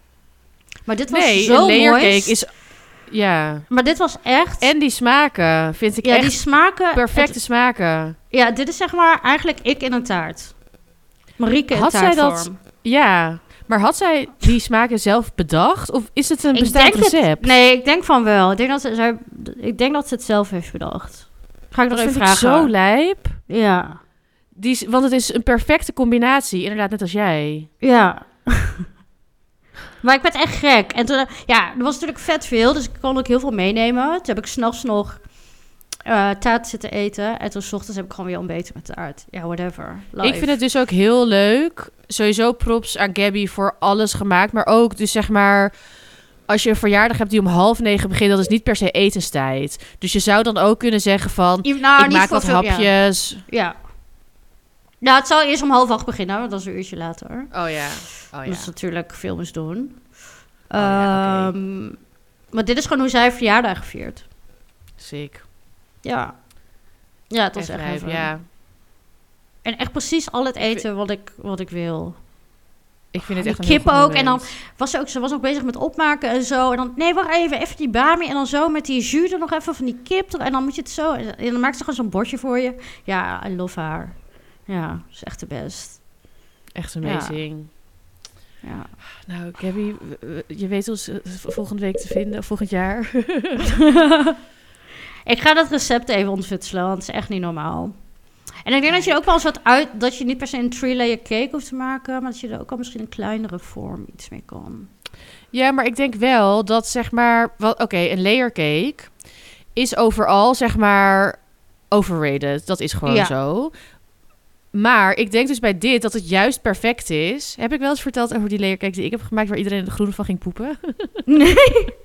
Maar dit was Nee, zo een layer moist. cake is... Ja. Maar dit was echt... En die smaken vind ik ja, echt die smaken... perfecte het- smaken. ja, dit is zeg maar eigenlijk ik in een taart. Marieke in Had zij taartvorm. dat- Ja. Maar had zij die smaken zelf bedacht? Of is het een Ik bestaand denk het- recept? Nee, ik denk van wel. Ik denk dat ze, zij, ik denk dat ze het zelf heeft bedacht. Ga ik nog Dat even vind ik vragen. zo lijp. Ja. Die, is- want het is een perfecte combinatie. Inderdaad, net als jij. Ja. Maar ik werd echt gek. En toen, ja, er was natuurlijk vet veel, dus ik kon ook heel veel meenemen. Toen heb ik s'nachts nog eh taart zitten eten. En toen 's ochtends heb ik gewoon weer ontbeten met taart. Ja, whatever. Life. Ik vind het dus ook heel leuk. Sowieso props aan Gabby voor alles gemaakt. Maar ook dus zeg maar... Als je een verjaardag hebt die om half negen begint... dat is niet per se etenstijd. Dus je zou dan ook kunnen zeggen van... I- nou, ik niet maak voor wat veel- ja. hapjes. Ja. Nou, het zal eerst om half acht beginnen, want dat is een uurtje later. Oh ja. Oh Dat is natuurlijk veel moest doen. Oh ja, oké. Ehm, Maar dit is gewoon hoe zij verjaardag gevierd. Sick. Ja. Ja, het was Echt echt lijp, even. ja. En echt precies al het Ik vind- eten wat ik, wat ik wil. Ik vind het Die echt een heel kippen goed ook. En dan moment. was ze ook, ze was ook bezig met opmaken en zo. En dan, nee, wacht even, even die bami. En dan zo met die jus er nog even van die kip. er- En dan moet je het zo. En dan maakt ze gewoon zo'n bordje voor je. Ja, I love haar. Ja, ze is echt de best. Echt amazing. Ja. Nou, Gabby, w- w- je weet ons eh, v- volgende week te vinden, volgend jaar. Ik ga dat recept even ontfutselen, want het is echt niet normaal. En ik denk dat je ook wel eens wat uit... dat je niet per se een three-layer cake hoeft te maken... maar dat je er ook al misschien een kleinere vorm iets mee kan. Ja, maar ik denk wel dat zeg maar... wat- Oké, een layer cake is overal zeg maar overrated. Dat is gewoon Ja. zo. Maar ik denk dus bij dit dat het juist perfect is. Heb ik wel eens verteld over die layer cake die ik heb gemaakt... waar iedereen in de groen van ging poepen? Nee,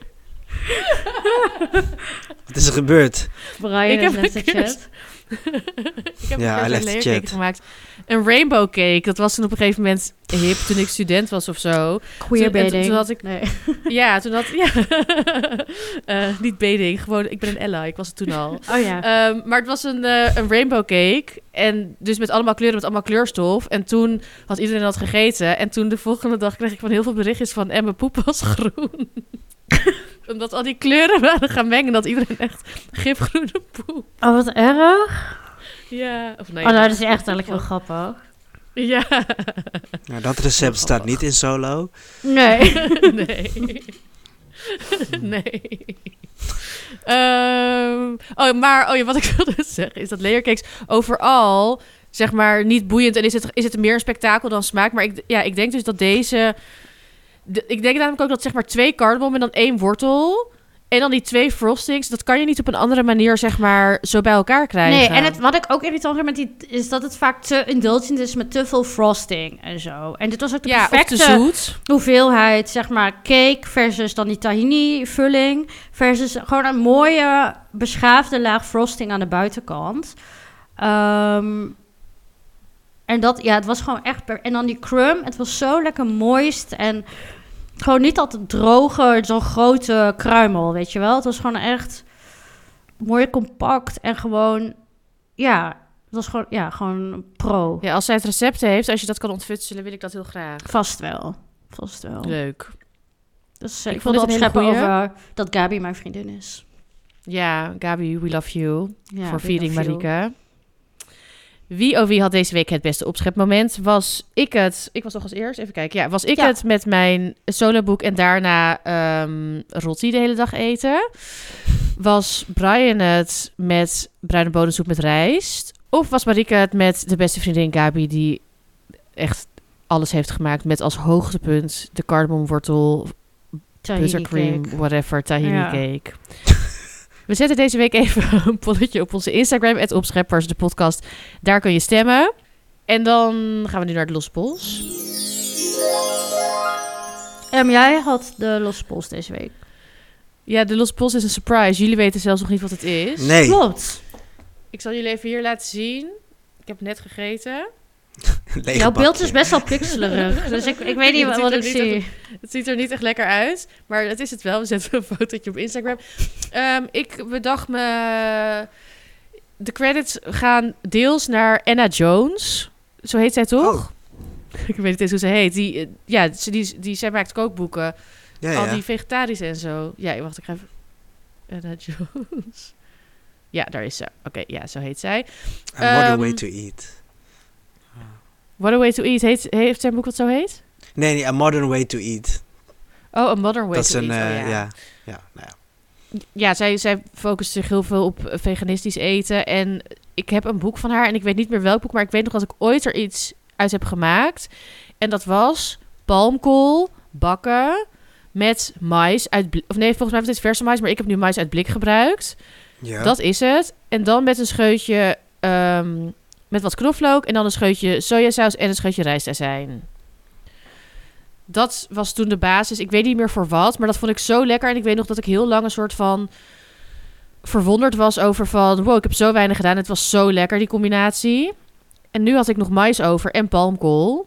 Wat is er gebeurd? Brian Ik heb is net een de keer- chat. Ik heb Ja, hij een keer legt zo'n de layer cake chat. gemaakt. Een rainbow cake. Dat was toen op een gegeven moment hip toen ik student was of zo. Queerbaiting. Toen- toen had ik- Nee. Ja, toen had... Ja. Eh, niet beding, gewoon... Ik ben een ally, ik was het toen al. Oh ja. Ehm, maar het was een, eh, een rainbow cake. En dus met allemaal kleuren, met allemaal kleurstof. En toen had iedereen dat gegeten. En toen de volgende dag kreeg ik van heel veel berichtjes van... En mijn poep was groen. Omdat al die kleuren waren gaan mengen. Dat iedereen echt gifgroene poep. Oh, wat erg. Ja. Of nee, Oh, nou, dat is echt eigenlijk heel grappig. Ja. Nou, dat recept staat niet in Solo. Nee. Nee. Nee. Ehm, oh, maar oh ja, wat ik wilde zeggen is dat layercakes overal, zeg maar, niet boeiend. En is het, is het meer een spektakel dan smaak. Maar ik, ja, ik denk dus dat deze de, ik denk namelijk ook dat zeg maar twee cardamom en dan één wortel... en dan die twee frostings... dat kan je niet op een andere manier zeg maar zo bij elkaar krijgen. Nee, en het, wat ik ook irritant vind met die... is dat het vaak te indulgent is met te veel frosting en zo. En dit was ook de ja, perfecte of te zoet. hoeveelheid, zeg maar, cake versus dan die tahini-vulling... versus gewoon een mooie, beschaafde laag frosting aan de buitenkant. Um, en dat, ja, het was gewoon echt... Per- en dan die crumb, het was zo lekker moist en... gewoon niet altijd droge, zo'n grote kruimel, weet je wel. Het was gewoon echt mooi compact en gewoon... ja, het was gewoon, ja, gewoon pro. Ja, als zij het recept heeft, als je dat kan ontfutselen... wil ik dat heel graag. Vast wel. Vast wel. Leuk. Dus uh, Ik ik vond wilde het een hele opscheppen goeie. over dat Gabi mijn vriendin is. Ja, Gabi, we love you. Ja, voor we Feeding love you. Marieke. Wie oh wie had deze week het beste opschepmoment? Was ik het... Ik was toch als eerst? Even kijken. Ja, was ik Ja. het met mijn soloboek en daarna um, rotti de hele dag eten? Was Brian het met bruine bonensoep met rijst? Of was Marieke het met de beste vriendin Gabi... die echt alles heeft gemaakt met als hoogtepunt... de cardamomwortel, Tahini buttercream, cake. whatever, tahini Ja. cake. We zetten deze week even een polletje op onze Instagram, het Opscheppers, de podcast. Daar kun je stemmen. En dan gaan we nu naar de losse pols. Um, jij had de losse pols deze week. Ja, de losse pols is een surprise. Jullie weten zelfs nog niet wat het is. Nee. Klopt. Ik zal jullie even hier laten zien. Ik heb net gegeten. Lege Jouw beeld bakje. is best wel pixelerig. Dus ik, ik weet niet Het wat, ziet wat er ik niet zie. Het ziet er niet echt lekker uit, maar het is het wel. We zetten een fotootje op Instagram. Um, ik bedacht me... De credits gaan deels naar Anna Jones. Zo heet zij toch? Oh. Ik weet niet eens hoe ze heet. Die, uh, ja, ze- die, die, zij maakt kookboeken. Ja, Al ja. die vegetarisch en zo. Ja, wacht, ik ga even... Anna Jones. Ja, daar is ze. Oké, ja, zo heet zij. A modern Um, way to eat. What a Way to Eat. Heet, heeft zij een boek wat zo heet? Nee, nee, A Modern Way to Eat. Oh, A Modern Way Dat is to een, Eat. Oh, eh, ja. ja. Ja, nou ja. Ja, zij, zij focust zich heel veel op veganistisch eten. En ik heb een boek van haar en ik weet niet meer welk boek, maar ik weet nog dat ik ooit er iets uit heb gemaakt. En dat was palmkool bakken met mais uit blik. Of nee, volgens mij was dit verse mais, maar ik heb nu mais uit blik gebruikt. Ja. Dat is het. En dan met een scheutje um, met wat knoflook en dan een scheutje sojasaus en een scheutje rijstazijn. Dat was toen de basis. Ik weet niet meer voor wat, maar dat vond ik zo lekker. En ik weet nog dat ik heel lang een soort van verwonderd was over van... wow, ik heb zo weinig gedaan. Het was zo lekker, die combinatie. En nu had ik nog mais over en palmkool.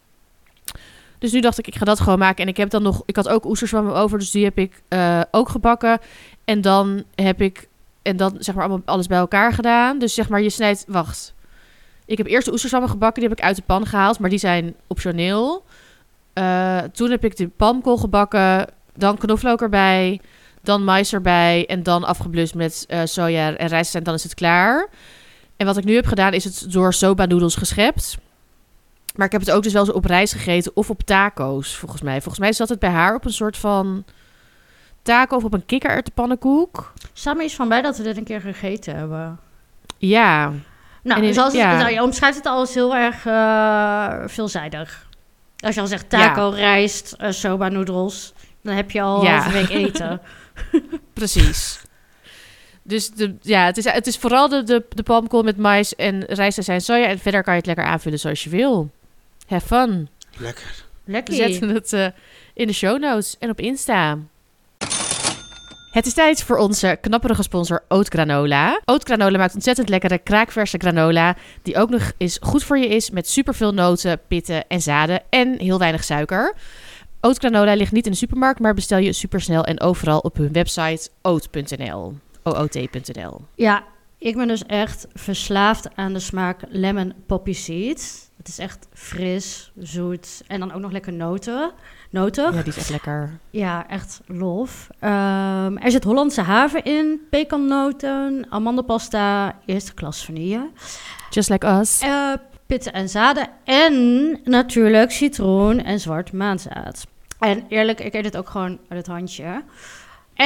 Dus nu dacht ik, ik ga dat gewoon maken. En ik heb dan nog... Ik had ook oesters van me over, dus die heb ik uh, ook gebakken. En dan heb ik... En dan zeg maar allemaal alles bij elkaar gedaan. Dus zeg maar, je snijdt... Wacht. Ik heb eerst de oesters van me gebakken. Die heb ik uit de pan gehaald, maar die zijn optioneel. Uh, toen heb ik de palmkool gebakken, dan knoflook erbij, dan mais erbij en dan afgeblust met uh, soja en rijst en dan is het klaar. En wat ik nu heb gedaan is het door soba noedels geschept. Maar ik heb het ook dus wel eens op rijst gegeten of op taco's volgens mij. Volgens mij zat het bij haar op een soort van taco of op een kikkererwtenpannenkoek. Samen is van bij dat we dit een keer gegeten hebben. Ja. Nou, En in- zoals het, ja. nou, je omschrijft het al als heel erg uh, veelzijdig. Als je al zegt taco, rijst, uh, soba noedels, dan heb je al Ja. een week eten. Precies. Dus de, ja, het, is, het is vooral de, de, de palmkool met mais en rijst en soja. En verder kan je het lekker aanvullen zoals je wil. Have fun. Lekker. We Lekker. zetten het uh, in de show notes en op Insta. Het is tijd voor onze knapperige sponsor Oat Granola. Oat Granola maakt ontzettend lekkere kraakverse granola, die ook nog eens goed voor je is met superveel noten, pitten en zaden en heel weinig suiker. Oat Granola ligt niet in de supermarkt, maar bestel je supersnel en overal op hun website oat punt n l. O O T punt n l. Ja, ik ben dus echt verslaafd aan de smaak lemon poppy seed. Het is echt fris, zoet en dan ook nog lekker noten. Noten. Ja, die is echt lekker. Ja, echt lof. Um, er zit Hollandse haver in, pekannoten, amandelpasta, eerste klas vanille. Just like us. Uh, pitten en zaden en natuurlijk citroen en zwart maanzaad. En eerlijk, ik eet het ook gewoon uit het handje. En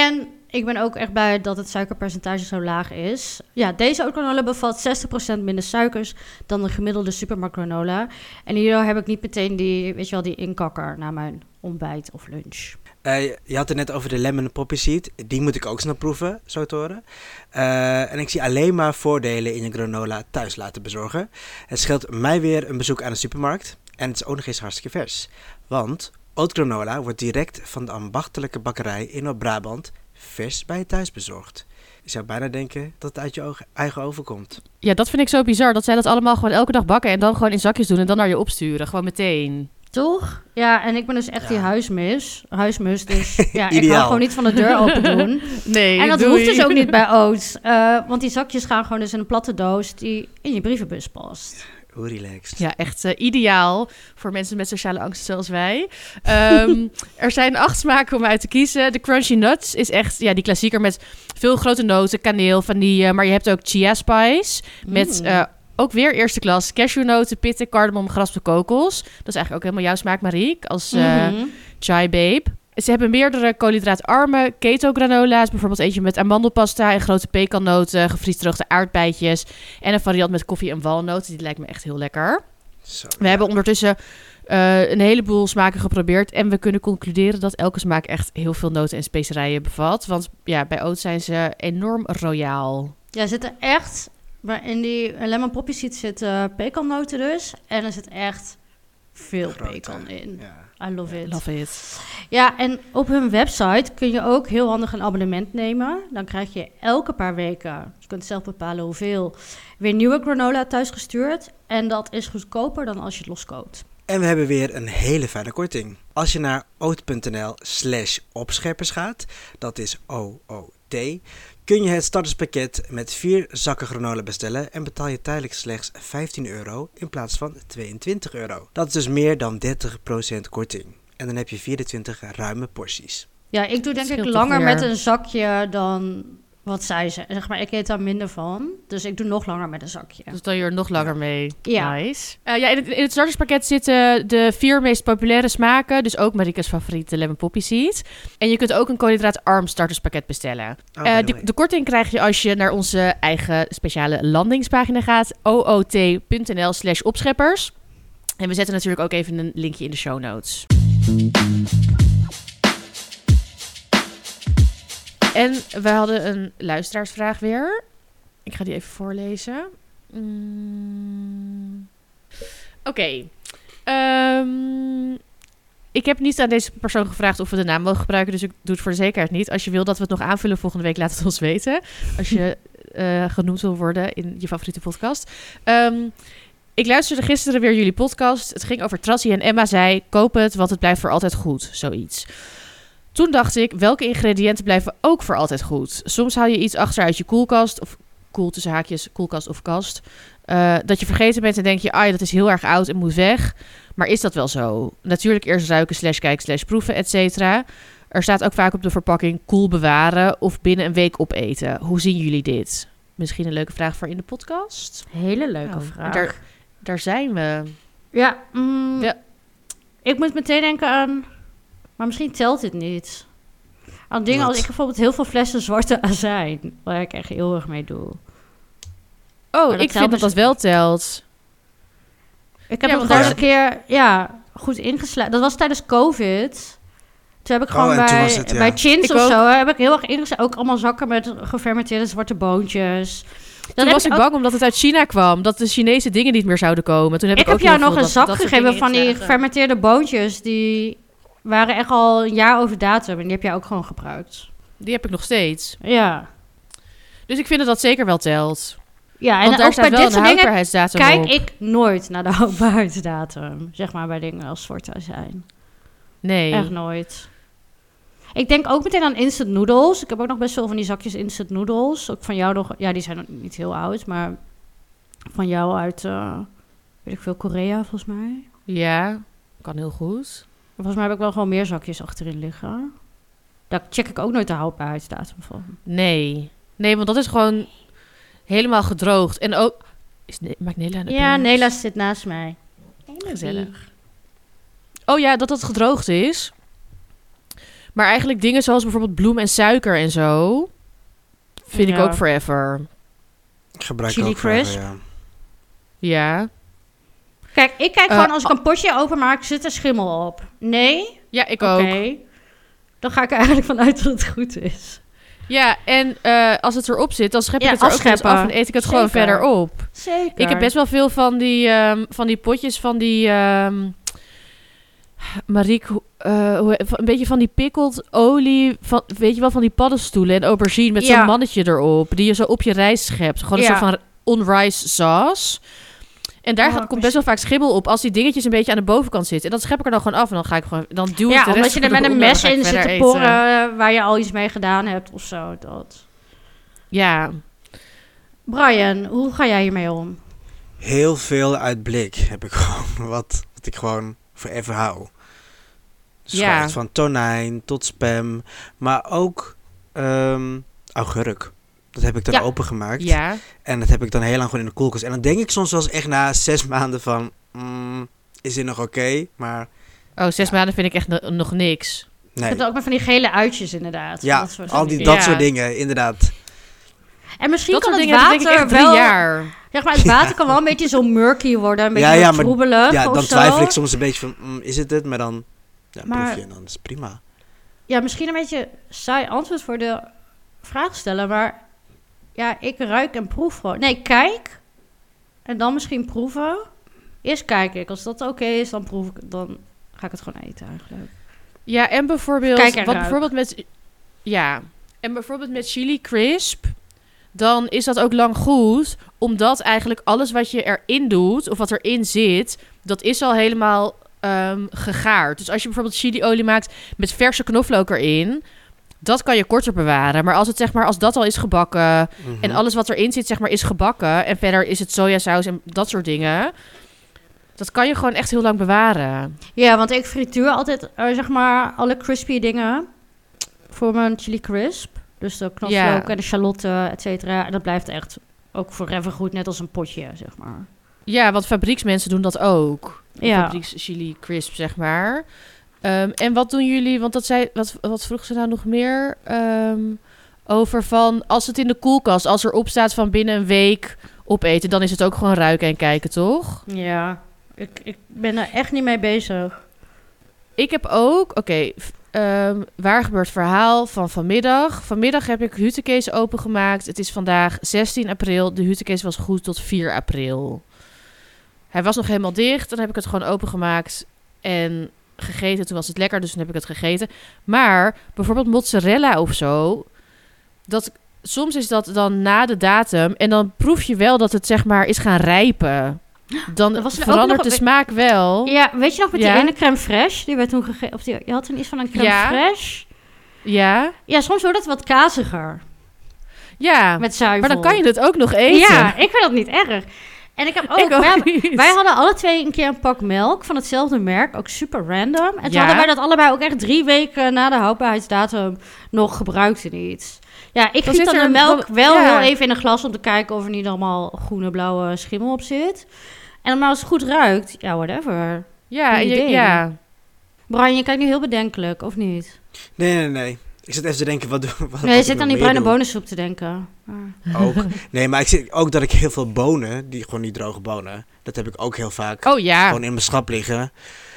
ik ben ook echt blij dat het suikerpercentage zo laag is. Ja, deze oat granola bevat zestig procent minder suikers dan de gemiddelde supermarkt granola. En hierdoor heb ik niet meteen die, weet je wel, die inkakker na mijn ontbijt of lunch. Uh, je had het net over de lemon poppy seed. Die moet ik ook snel proeven, zo te horen. Uh, en ik zie alleen maar voordelen in je granola thuis laten bezorgen. Het scheelt mij weer een bezoek aan de supermarkt. En het is ook nog eens hartstikke vers. Want oat granola wordt direct van de ambachtelijke bakkerij in Noord-Brabant vers bij je thuis bezorgd. Je zou bijna denken dat het uit je eigen oven komt. Ja, dat vind ik zo bizar. Dat zij dat allemaal gewoon elke dag bakken en dan gewoon in zakjes doen en dan naar je opsturen. Gewoon meteen. Toch? Ja, en ik ben dus echt ja. die huismus. Huismus, dus ja, ik Ideaal. ga gewoon niet van de deur open doen. Nee, en dat doei. hoeft dus ook niet bij oats. Uh, want die zakjes gaan gewoon dus in een platte doos die in je brievenbus past. Hoe relaxed. Ja, echt uh, ideaal voor mensen met sociale angsten zoals wij. Um, er zijn acht smaken om uit te kiezen. De Crunchy Nuts is echt ja, die klassieker met veel grote noten, kaneel, vanille. Maar je hebt ook Chia Spice met... Mm. Uh, Ook weer eerste klas. Cashewnoten, pitten, cardamom, geraspte kokos. Dat is eigenlijk ook helemaal jouw smaak, Marieke. Als uh, mm-hmm. Chai Babe. Ze hebben meerdere koolhydraatarme keto granola's. Bijvoorbeeld eentje met amandelpasta en grote pekannoten, gevriesdroogde aardbeidjes. En een variant met koffie en walnoten. Die lijkt me echt heel lekker. Zo, we ja. hebben ondertussen uh, een heleboel smaken geprobeerd. En we kunnen concluderen dat elke smaak echt heel veel noten en specerijen bevat. Want ja, bij oat zijn ze enorm royaal. Ja, zitten echt... Maar in die lemon poppy seed zitten pekannoten dus. En er zit echt veel Grote. pekan in. Ja. I love it. Love it. Ja, en op hun website kun je ook heel handig een abonnement nemen. Dan krijg je elke paar weken, je kunt zelf bepalen hoeveel, weer nieuwe granola thuisgestuurd. En dat is goedkoper dan als je het loskoopt. En we hebben weer een hele fijne korting. Als je naar oat.nl slash opscheppers gaat, dat is O O T... kun je het starterspakket met vier zakken granola bestellen en betaal je tijdelijk slechts vijftien euro in plaats van tweeëntwintig euro. Dat is dus meer dan dertig procent korting. En dan heb je vierentwintig ruime porties. Ja, ik doe denk ik langer met een zakje dan wat zij ze. Zeg maar, ik eet daar minder van. Dus ik doe nog langer met een zakje. Dus dan je er nog langer mee. Ja. Nice. Uh, ja, in het, in het starterspakket zitten de vier meest populaire smaken. Dus ook Marike's favoriete lemon poppy seed. En je kunt ook een koolhydraatarm starterspakket bestellen. Oh, uh, de, de korting krijg je als je naar onze eigen speciale landingspagina gaat. oot.nl slash opscheppers. En we zetten natuurlijk ook even een linkje in de show notes. En we hadden een luisteraarsvraag weer. Ik ga die even voorlezen. Mm. Oké. Okay. Um, ik heb niet aan deze persoon gevraagd of we de naam mogen gebruiken, dus ik doe het voor de zekerheid niet. Als je wil dat we het nog aanvullen volgende week, laat het ons weten. Als je uh, genoemd wil worden in je favoriete podcast. Um, ik luisterde gisteren weer jullie podcast. Het ging over Trassie en Emma zei, koop het, want het blijft voor altijd goed. Zoiets. Toen dacht ik, welke ingrediënten blijven ook voor altijd goed? Soms haal je iets achter uit je koelkast, of koel tussen haakjes, koelkast of kast, uh, dat je vergeten bent en denk je, ah, dat is heel erg oud en moet weg. Maar is dat wel zo? Natuurlijk eerst ruiken, slash kijken, slash proeven, et cetera. Er staat ook vaak op de verpakking koel bewaren of binnen een week opeten. Hoe zien jullie dit? Misschien een leuke vraag voor in de podcast? Hele leuke oh, vraag. Daar, daar zijn we. Ja, mm, ja, ik moet meteen denken aan... Maar misschien telt dit niet. Aan dingen als ik bijvoorbeeld heel veel flessen zwarte azijn. Waar ik echt heel erg mee doe. Oh, ik vind dat dat wel telt. Ik heb ja, nog wel eens een keer ja, goed ingeslagen. Dat was tijdens COVID. Toen heb ik gewoon oh, bij, het, ja. bij Chins of ook. zo... heb ik heel erg ingeslagen. Ook allemaal zakken met gefermenteerde zwarte boontjes. Toen was ik, ik bang omdat het uit China kwam. Dat de Chinese dingen niet meer zouden komen. Toen heb ik, ik ook heb jou nog een dat, zak dat gegeven van die gefermenteerde boontjes. Die waren echt al een jaar over datum. En die heb jij ook gewoon gebruikt. Die heb ik nog steeds. Ja. Dus ik vind dat dat zeker wel telt. Ja, en want daar ook staat bij wel dit een soort houdbaarheidsdatum kijk op. ik nooit naar de houdbaarheidsdatum. Zeg maar bij dingen als zwarte azijn. Nee. Echt nooit. Ik denk ook meteen aan instant noodles. Ik heb ook nog best veel van die zakjes instant noodles. Ook van jou nog... Ja, die zijn nog niet heel oud, maar van jou uit, uh, weet ik veel, Korea volgens mij. Ja, kan heel goed. Volgens mij heb ik wel gewoon meer zakjes achterin liggen. Daar check ik ook nooit de houdbaarheidsdatum van. Nee. Nee, want dat is gewoon helemaal gedroogd. En ook... Is ne- maakt Nela een Ja, Nela zit naast mij. Gezellig. Oh ja, dat het gedroogd is. Maar eigenlijk dingen zoals bijvoorbeeld bloem en suiker en zo... vind ik Ja. ook forever. Ik gebruik Chili ook graag, crisp. ja. Ja. Kijk, ik kijk Eh, gewoon als ik een potje openmaak, zit er schimmel op. Nee? Ja, ik Oké. ook. Dan ga ik er eigenlijk vanuit dat het goed is. Ja, en eh, als het erop zit, dan schep ik Ja, het er ook eens afscheppen. af en eet ik het gewoon Zeker. verder op. Zeker. Ik heb best wel veel van die, ehm, van die potjes van die... ehm Marieke, eh, hoe- een beetje van die pickled olie, van, weet je wel, van die paddenstoelen en aubergine met Ja. zo'n mannetje erop, die je zo op je rijst schept. Gewoon een Ja. soort van on-rice saus. En daar Oh, gaat, ik komt moest- best wel vaak schimmel op als die dingetjes een beetje aan de bovenkant zitten. En dan schep ik er dan gewoon af en dan ga ik gewoon, dan duw ik Ja, de omdat rest je er met een eronder en mes dan ga ik in zit verder te eten. porren waar je al iets mee gedaan hebt of zo. Dat. Ja, Brian, hoe ga jij hiermee om? Heel veel uit blik heb ik gewoon. Wat, wat ik gewoon forever hou. Dus Ja. gewoon echt van tonijn tot spam. Maar ook ehm, augurk. Dat heb ik dan Ja. opengemaakt. ja. En dat heb ik dan heel lang gewoon in de koelkast. En dan denk ik soms wel eens echt na zes maanden van... mm, is dit nog oké? Maar Oh, zes Ja. maanden vind ik echt no- nog niks. Je nee. hebt ook maar van die gele uitjes inderdaad. Ja, Dat soort al die, dingen. dat Ja. soort dingen, inderdaad. En misschien Dat kan soort het dingen dat denk ik water echt drie wel... jaar. Zeg maar, het water Ja. kan wel een beetje zo murky worden. Een beetje Ja, ja, ja, maar- troebelig Ja, of dan zo. twijfel ik soms een beetje van... mm, is het het? Maar dan ja, Maar- proef je en dan is het prima. Ja, misschien een beetje saai antwoord voor de vraag stellen. Maar ja, ik ruik en proef gewoon. Nee, kijk. En dan misschien proeven. Eerst kijk ik. Als dat oké is, dan proef ik. Dan ga ik het gewoon eten eigenlijk. Ja, en bijvoorbeeld, Kijk en wat ruik. bijvoorbeeld met, ja, en bijvoorbeeld met chili crisp, dan is dat ook lang goed, omdat eigenlijk alles wat je erin doet of wat erin zit, dat is al helemaal ehm, gegaard. Dus als je bijvoorbeeld chiliolie maakt met verse knoflook erin, dat kan je korter bewaren. Maar als het zeg maar als dat al is gebakken Mhm. en alles wat erin zit zeg maar is gebakken en verder is het sojasaus en dat soort dingen, dat kan je gewoon echt heel lang bewaren. Ja, want ik frituur altijd, eh, zeg maar, alle crispy dingen voor mijn chili crisp. Dus de knoflook Ja. en de shalotte, et cetera. En dat blijft echt ook forever goed, net als een potje, zeg maar. Ja, want fabrieksmensen doen dat ook. Ja. Fabrieks chili crisp, zeg maar. Ehm, en wat doen jullie, want dat zei, wat, wat vroeg ze nou nog meer? Ehm, over van, als het in de koelkast, als er op staat van binnen een week opeten, dan is het ook gewoon ruiken en kijken, toch? Ja, ik, ik ben er echt niet mee bezig. Ik heb ook, oké, f- ehm, waar gebeurt verhaal van vanmiddag? Vanmiddag heb ik Hutekees opengemaakt. Het is vandaag zestien april. De Hutekees was goed tot vier april. Hij was nog helemaal dicht. Dan heb ik het gewoon opengemaakt en gegeten. Toen was het lekker, dus toen heb ik het gegeten. Maar bijvoorbeeld mozzarella of zo, dat, soms is dat dan na de datum en dan proef je wel dat het zeg maar is gaan rijpen. Dan Er was er ook verandert nog de een- smaak wel. Ja, weet je nog met Ja? die ene crème fraîche? Die werd toen gegeven. Of die, je had toen iets van een crème Ja. fraîche. Ja, Ja, soms wordt het wat kaziger. ja. Met zuivel. Maar dan kan je het ook nog eten. Ja, ik vind dat niet erg. En ik heb ook... Ik ook wij, niet. wij hadden alle twee een keer een pak melk van hetzelfde merk. Ook super random. En toen Ja. hadden wij dat allebei ook echt drie weken na de houdbaarheidsdatum nog gebruikte niet. Ja, ik Dan giet zit dan er- de melk dan- wel ja. heel even in een glas om te kijken of er niet allemaal groene, blauwe schimmel op zit. En maar als het goed ruikt, ja, whatever. Ja, Goeie je- ding. ja. Brian, je kijkt nu heel bedenkelijk, of niet? Nee, nee, nee. Ik zit even te denken, wat, doe- wat, wat Nee, je ik zit nog aan die meer bruine doe. bonensoep te denken. Ah. Ook. Nee, maar ik zit ook dat ik heel veel bonen, die gewoon niet droge bonen, dat heb ik ook heel vaak Oh ja. gewoon in mijn schap liggen.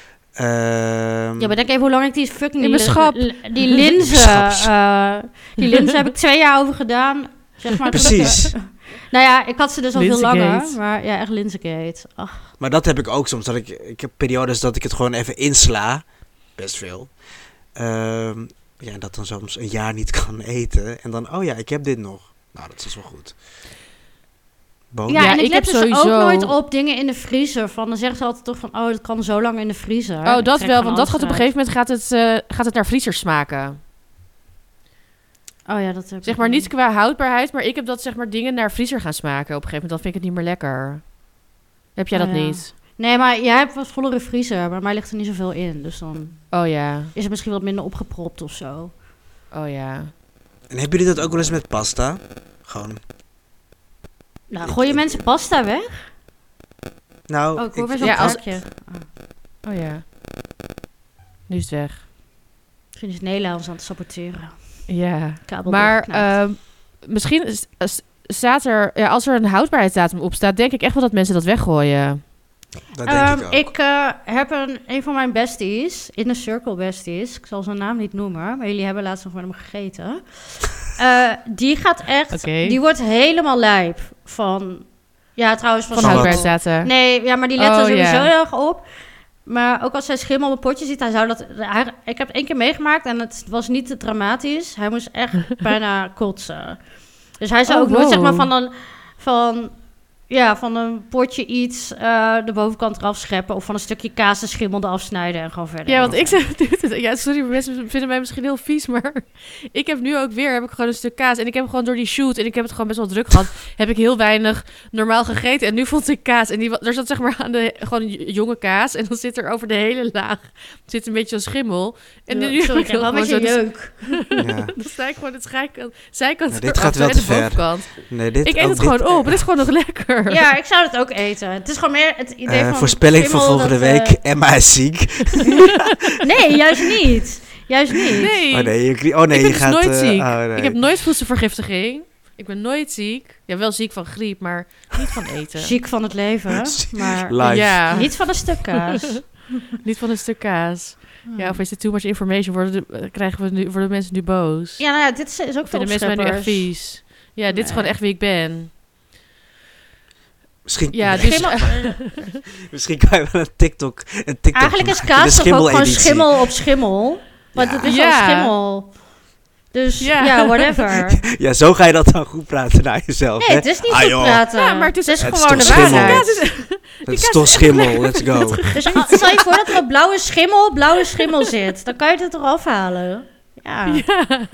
Ehm, Ja, maar denk even hoe lang ik die fucking... In mijn li- schap. li- Die linzen... Schap. eh, die linzen heb ik twee jaar over gedaan. Zeg maar. Precies. Nou ja, ik had ze dus al veel langer. Linzengate. Maar ja, echt linzengate. Ach, Maar dat heb ik ook soms. Dat ik, ik heb periodes dat ik het gewoon even insla. Best veel. Ehm, ja, en dat dan soms een jaar niet kan eten. En dan, oh ja, ik heb dit nog. Nou, dat is wel goed. Bonen? ja, Ja, en ik, ik let heb dus sowieso- ook nooit op dingen in de vriezer. Van, dan zeggen ze altijd toch van, oh, dat kan zo lang in de vriezer. Oh, Ik dat trek wel, gewoon want dat gaat op een alles gegeven moment gaat het, eh, gaat het naar vriezers smaken. eruit. Oh ja, dat heb Zeg ik maar niet qua houdbaarheid, maar ik heb dat zeg maar dingen naar vriezer gaan smaken. Op een gegeven moment, dan vind ik het niet meer lekker. Heb jij Oh, dat ja. niet? Nee, maar jij hebt wat vollere vriezer. Maar mij ligt er niet zoveel in. Dus dan Oh ja, is het misschien wat minder opgepropt of zo. oh ja. En hebben jullie dat ook wel eens met pasta? Gewoon. Nou, gooien mensen pasta weg? Nou, Oh, ik hoor ik- weer zo'n ja, als- kraakje. Oh ja. Nu is het weg. Misschien is Nederlands aan het saboteren. Ja, Kabel maar doorgeknapt. uh, misschien is, is, staat er... Ja, als er een houdbaarheidsdatum op staat, denk ik echt wel dat mensen dat weggooien. Dat denk Um, ik ook. ik uh, heb een, een van mijn besties, Inner Circle besties, ik zal zijn naam niet noemen, maar jullie hebben laatst nog met hem gegeten. Uh, die gaat echt, Okay. die wordt helemaal lijp van, ja trouwens van, Van Van houdbaarheidsdatum. Nee, ja, maar die let Oh, er sowieso ja. heel erg op. Maar ook als hij schimmel op een potje ziet, hij zou dat... Hij, ik heb het één keer meegemaakt en het was niet te dramatisch. Hij moest echt bijna kotsen. Dus hij zou Oh, ook nooit wow. zeg maar van een... Van, ja, van een potje iets uh, de bovenkant eraf scheppen... of van een stukje kaas de schimmel eraf snijden en gewoon verder. Ja, want ik zeg... Ja, sorry, mensen vinden mij misschien heel vies, maar... Ik heb nu ook weer heb ik gewoon een stuk kaas. En ik heb gewoon door die shoot, en ik heb het gewoon best wel druk gehad... heb ik heel weinig normaal gegeten. En nu vond ik kaas. En die, wa- er zat zeg maar aan de gewoon j- jonge kaas. En dan zit er over de hele laag... zit een beetje zo'n schimmel. En Ja, nu sorry, ik heb heb wel een gewoon beetje zo- jeuk. Ja. Dan sta ik gewoon het zijkant, zijkant Ja, dit gaat erachter wel en te de ver. bovenkant. Nee, dit, Ik eet ook het dit, gewoon op. eh, Het is gewoon nog lekker. Ja, ik zou het ook eten. Het is gewoon meer het idee eh, van... voorspelling voor schimmel volgende dat, week. uh, Emma is ziek. Nee, juist niet. Juist niet. Nee. Oh nee, je, krie- oh, nee, ik ben je dus gaat... nooit eh, ziek. oh, nee. Ik heb nooit voedselvergiftiging. Ik ben nooit ziek. Ja, wel ziek van griep, maar niet van eten. Ziek van het leven, maar Live. Ja, niet van een stuk kaas. niet van een stuk kaas. Ja, of is het too much information? Worden de, eh, krijgen we nu, worden mensen nu boos? Ja, nou ja, dit is, is ook voor Vinden mensen mij nu echt opscheppers. vies? Ja, dit is Nee. gewoon echt wie ik ben. Misschien, Ja, dus... Schimmel- misschien kan je wel een TikTok... Een TikTok Eigenlijk is de kaas toch ook gewoon schimmeleditie. schimmel op schimmel? Want Ja. het is Ja. al schimmel. Dus Ja. ja, whatever. Ja, zo ga je dat dan goed praten naar jezelf. Nee, hè? het is niet Ah, goed joh, praten. Ja, maar het is- het is Het is gewoon de toch schimmel? waarheid. Kaas is- Dat is kaas toch is echt schimmel, let's go. Dus a- stel je voor dat er een blauwe schimmel op blauwe schimmel zit. Dan kan je het eraf halen. Ja. Ja.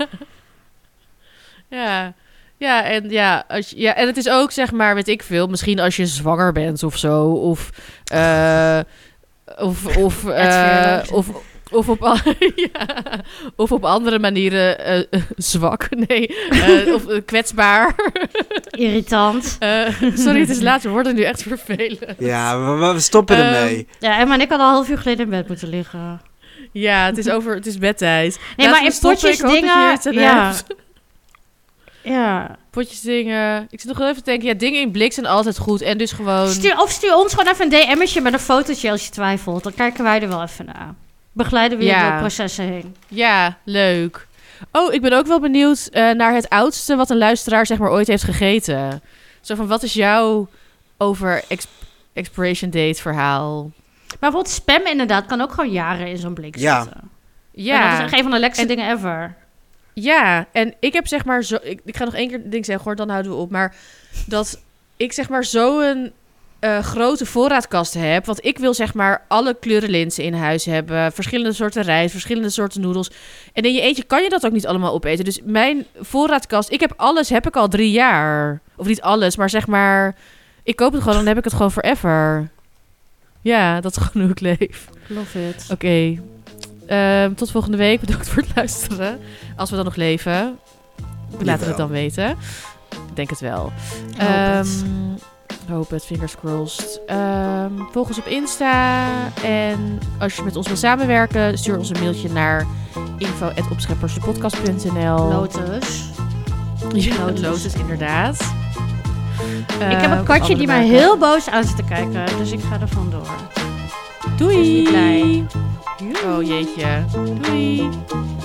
Ja. Ja, en ja, als je, ja, en het is ook zeg maar, weet ik veel, misschien als je zwanger bent of zo, of eh, of of eh, Ed of of op, al- ja, of op andere manieren eh, eh, zwak, nee, eh, of eh, kwetsbaar. Irritant. Eh, sorry, het is laat, we worden nu echt vervelend. Ja, we, we stoppen Ehm, ermee. Ja, Emma en ik hadden al een half uur geleden in bed moeten liggen. Ja, het is over, het is bedtijd. Nee, Laten maar we in stoppen. potjes Ik hoop dat je dingen... er iets aan Ja. hebt. Ja. Potjes dingen. Ik zit nog wel even te denken, ja, dingen in blik zijn altijd goed. En dus gewoon... Stuur, of stuur ons gewoon even een D M'tje met een fotootje als je twijfelt. Dan kijken wij er wel even naar. Begeleiden we je Ja. door processen heen. Ja, leuk. Oh, ik ben ook wel benieuwd eh, naar het oudste wat een luisteraar zeg maar ooit heeft gegeten. Zo van, wat is jouw over ex- expiration date verhaal? Maar bijvoorbeeld spam inderdaad kan ook gewoon jaren in zo'n blik Ja. zitten. Ja, En dat is een van de lekkerste En- dingen ever. ja. En ik heb zeg maar zo... Ik, ik ga nog één keer ding zeggen hoor, dan houden we op. Maar dat ik zeg maar zo'n eh, grote voorraadkast heb. Want ik wil zeg maar alle kleuren linzen in huis hebben. Verschillende soorten rijst, verschillende soorten noedels. En in je eentje kan je dat ook niet allemaal opeten. Dus mijn voorraadkast... Ik heb alles, heb ik al drie jaar. Of niet alles, maar zeg maar... Ik koop het gewoon, dan heb ik het gewoon forever. Ja, dat is gewoon hoe ik leef. Love it. Oké. Ehm, tot volgende week. Bedankt voor het luisteren. Als we dan nog leven. We laten Jawel. het dan weten. Ik denk het wel. Ik hoop het. Ehm, hoop het. Fingers crossed. Ehm, volg ons op Insta. En als je met ons wil samenwerken, stuur ons een mailtje naar info at opscheppersdepodcast punt n l. Lotus. Ja, Lotus. Lotus, inderdaad. Ik heb Ehm, een katje andere die mij merken. heel boos aan zit te kijken. Dus ik ga er vandoor. Doei! Ze is niet blij. Oh jeetje. Doei!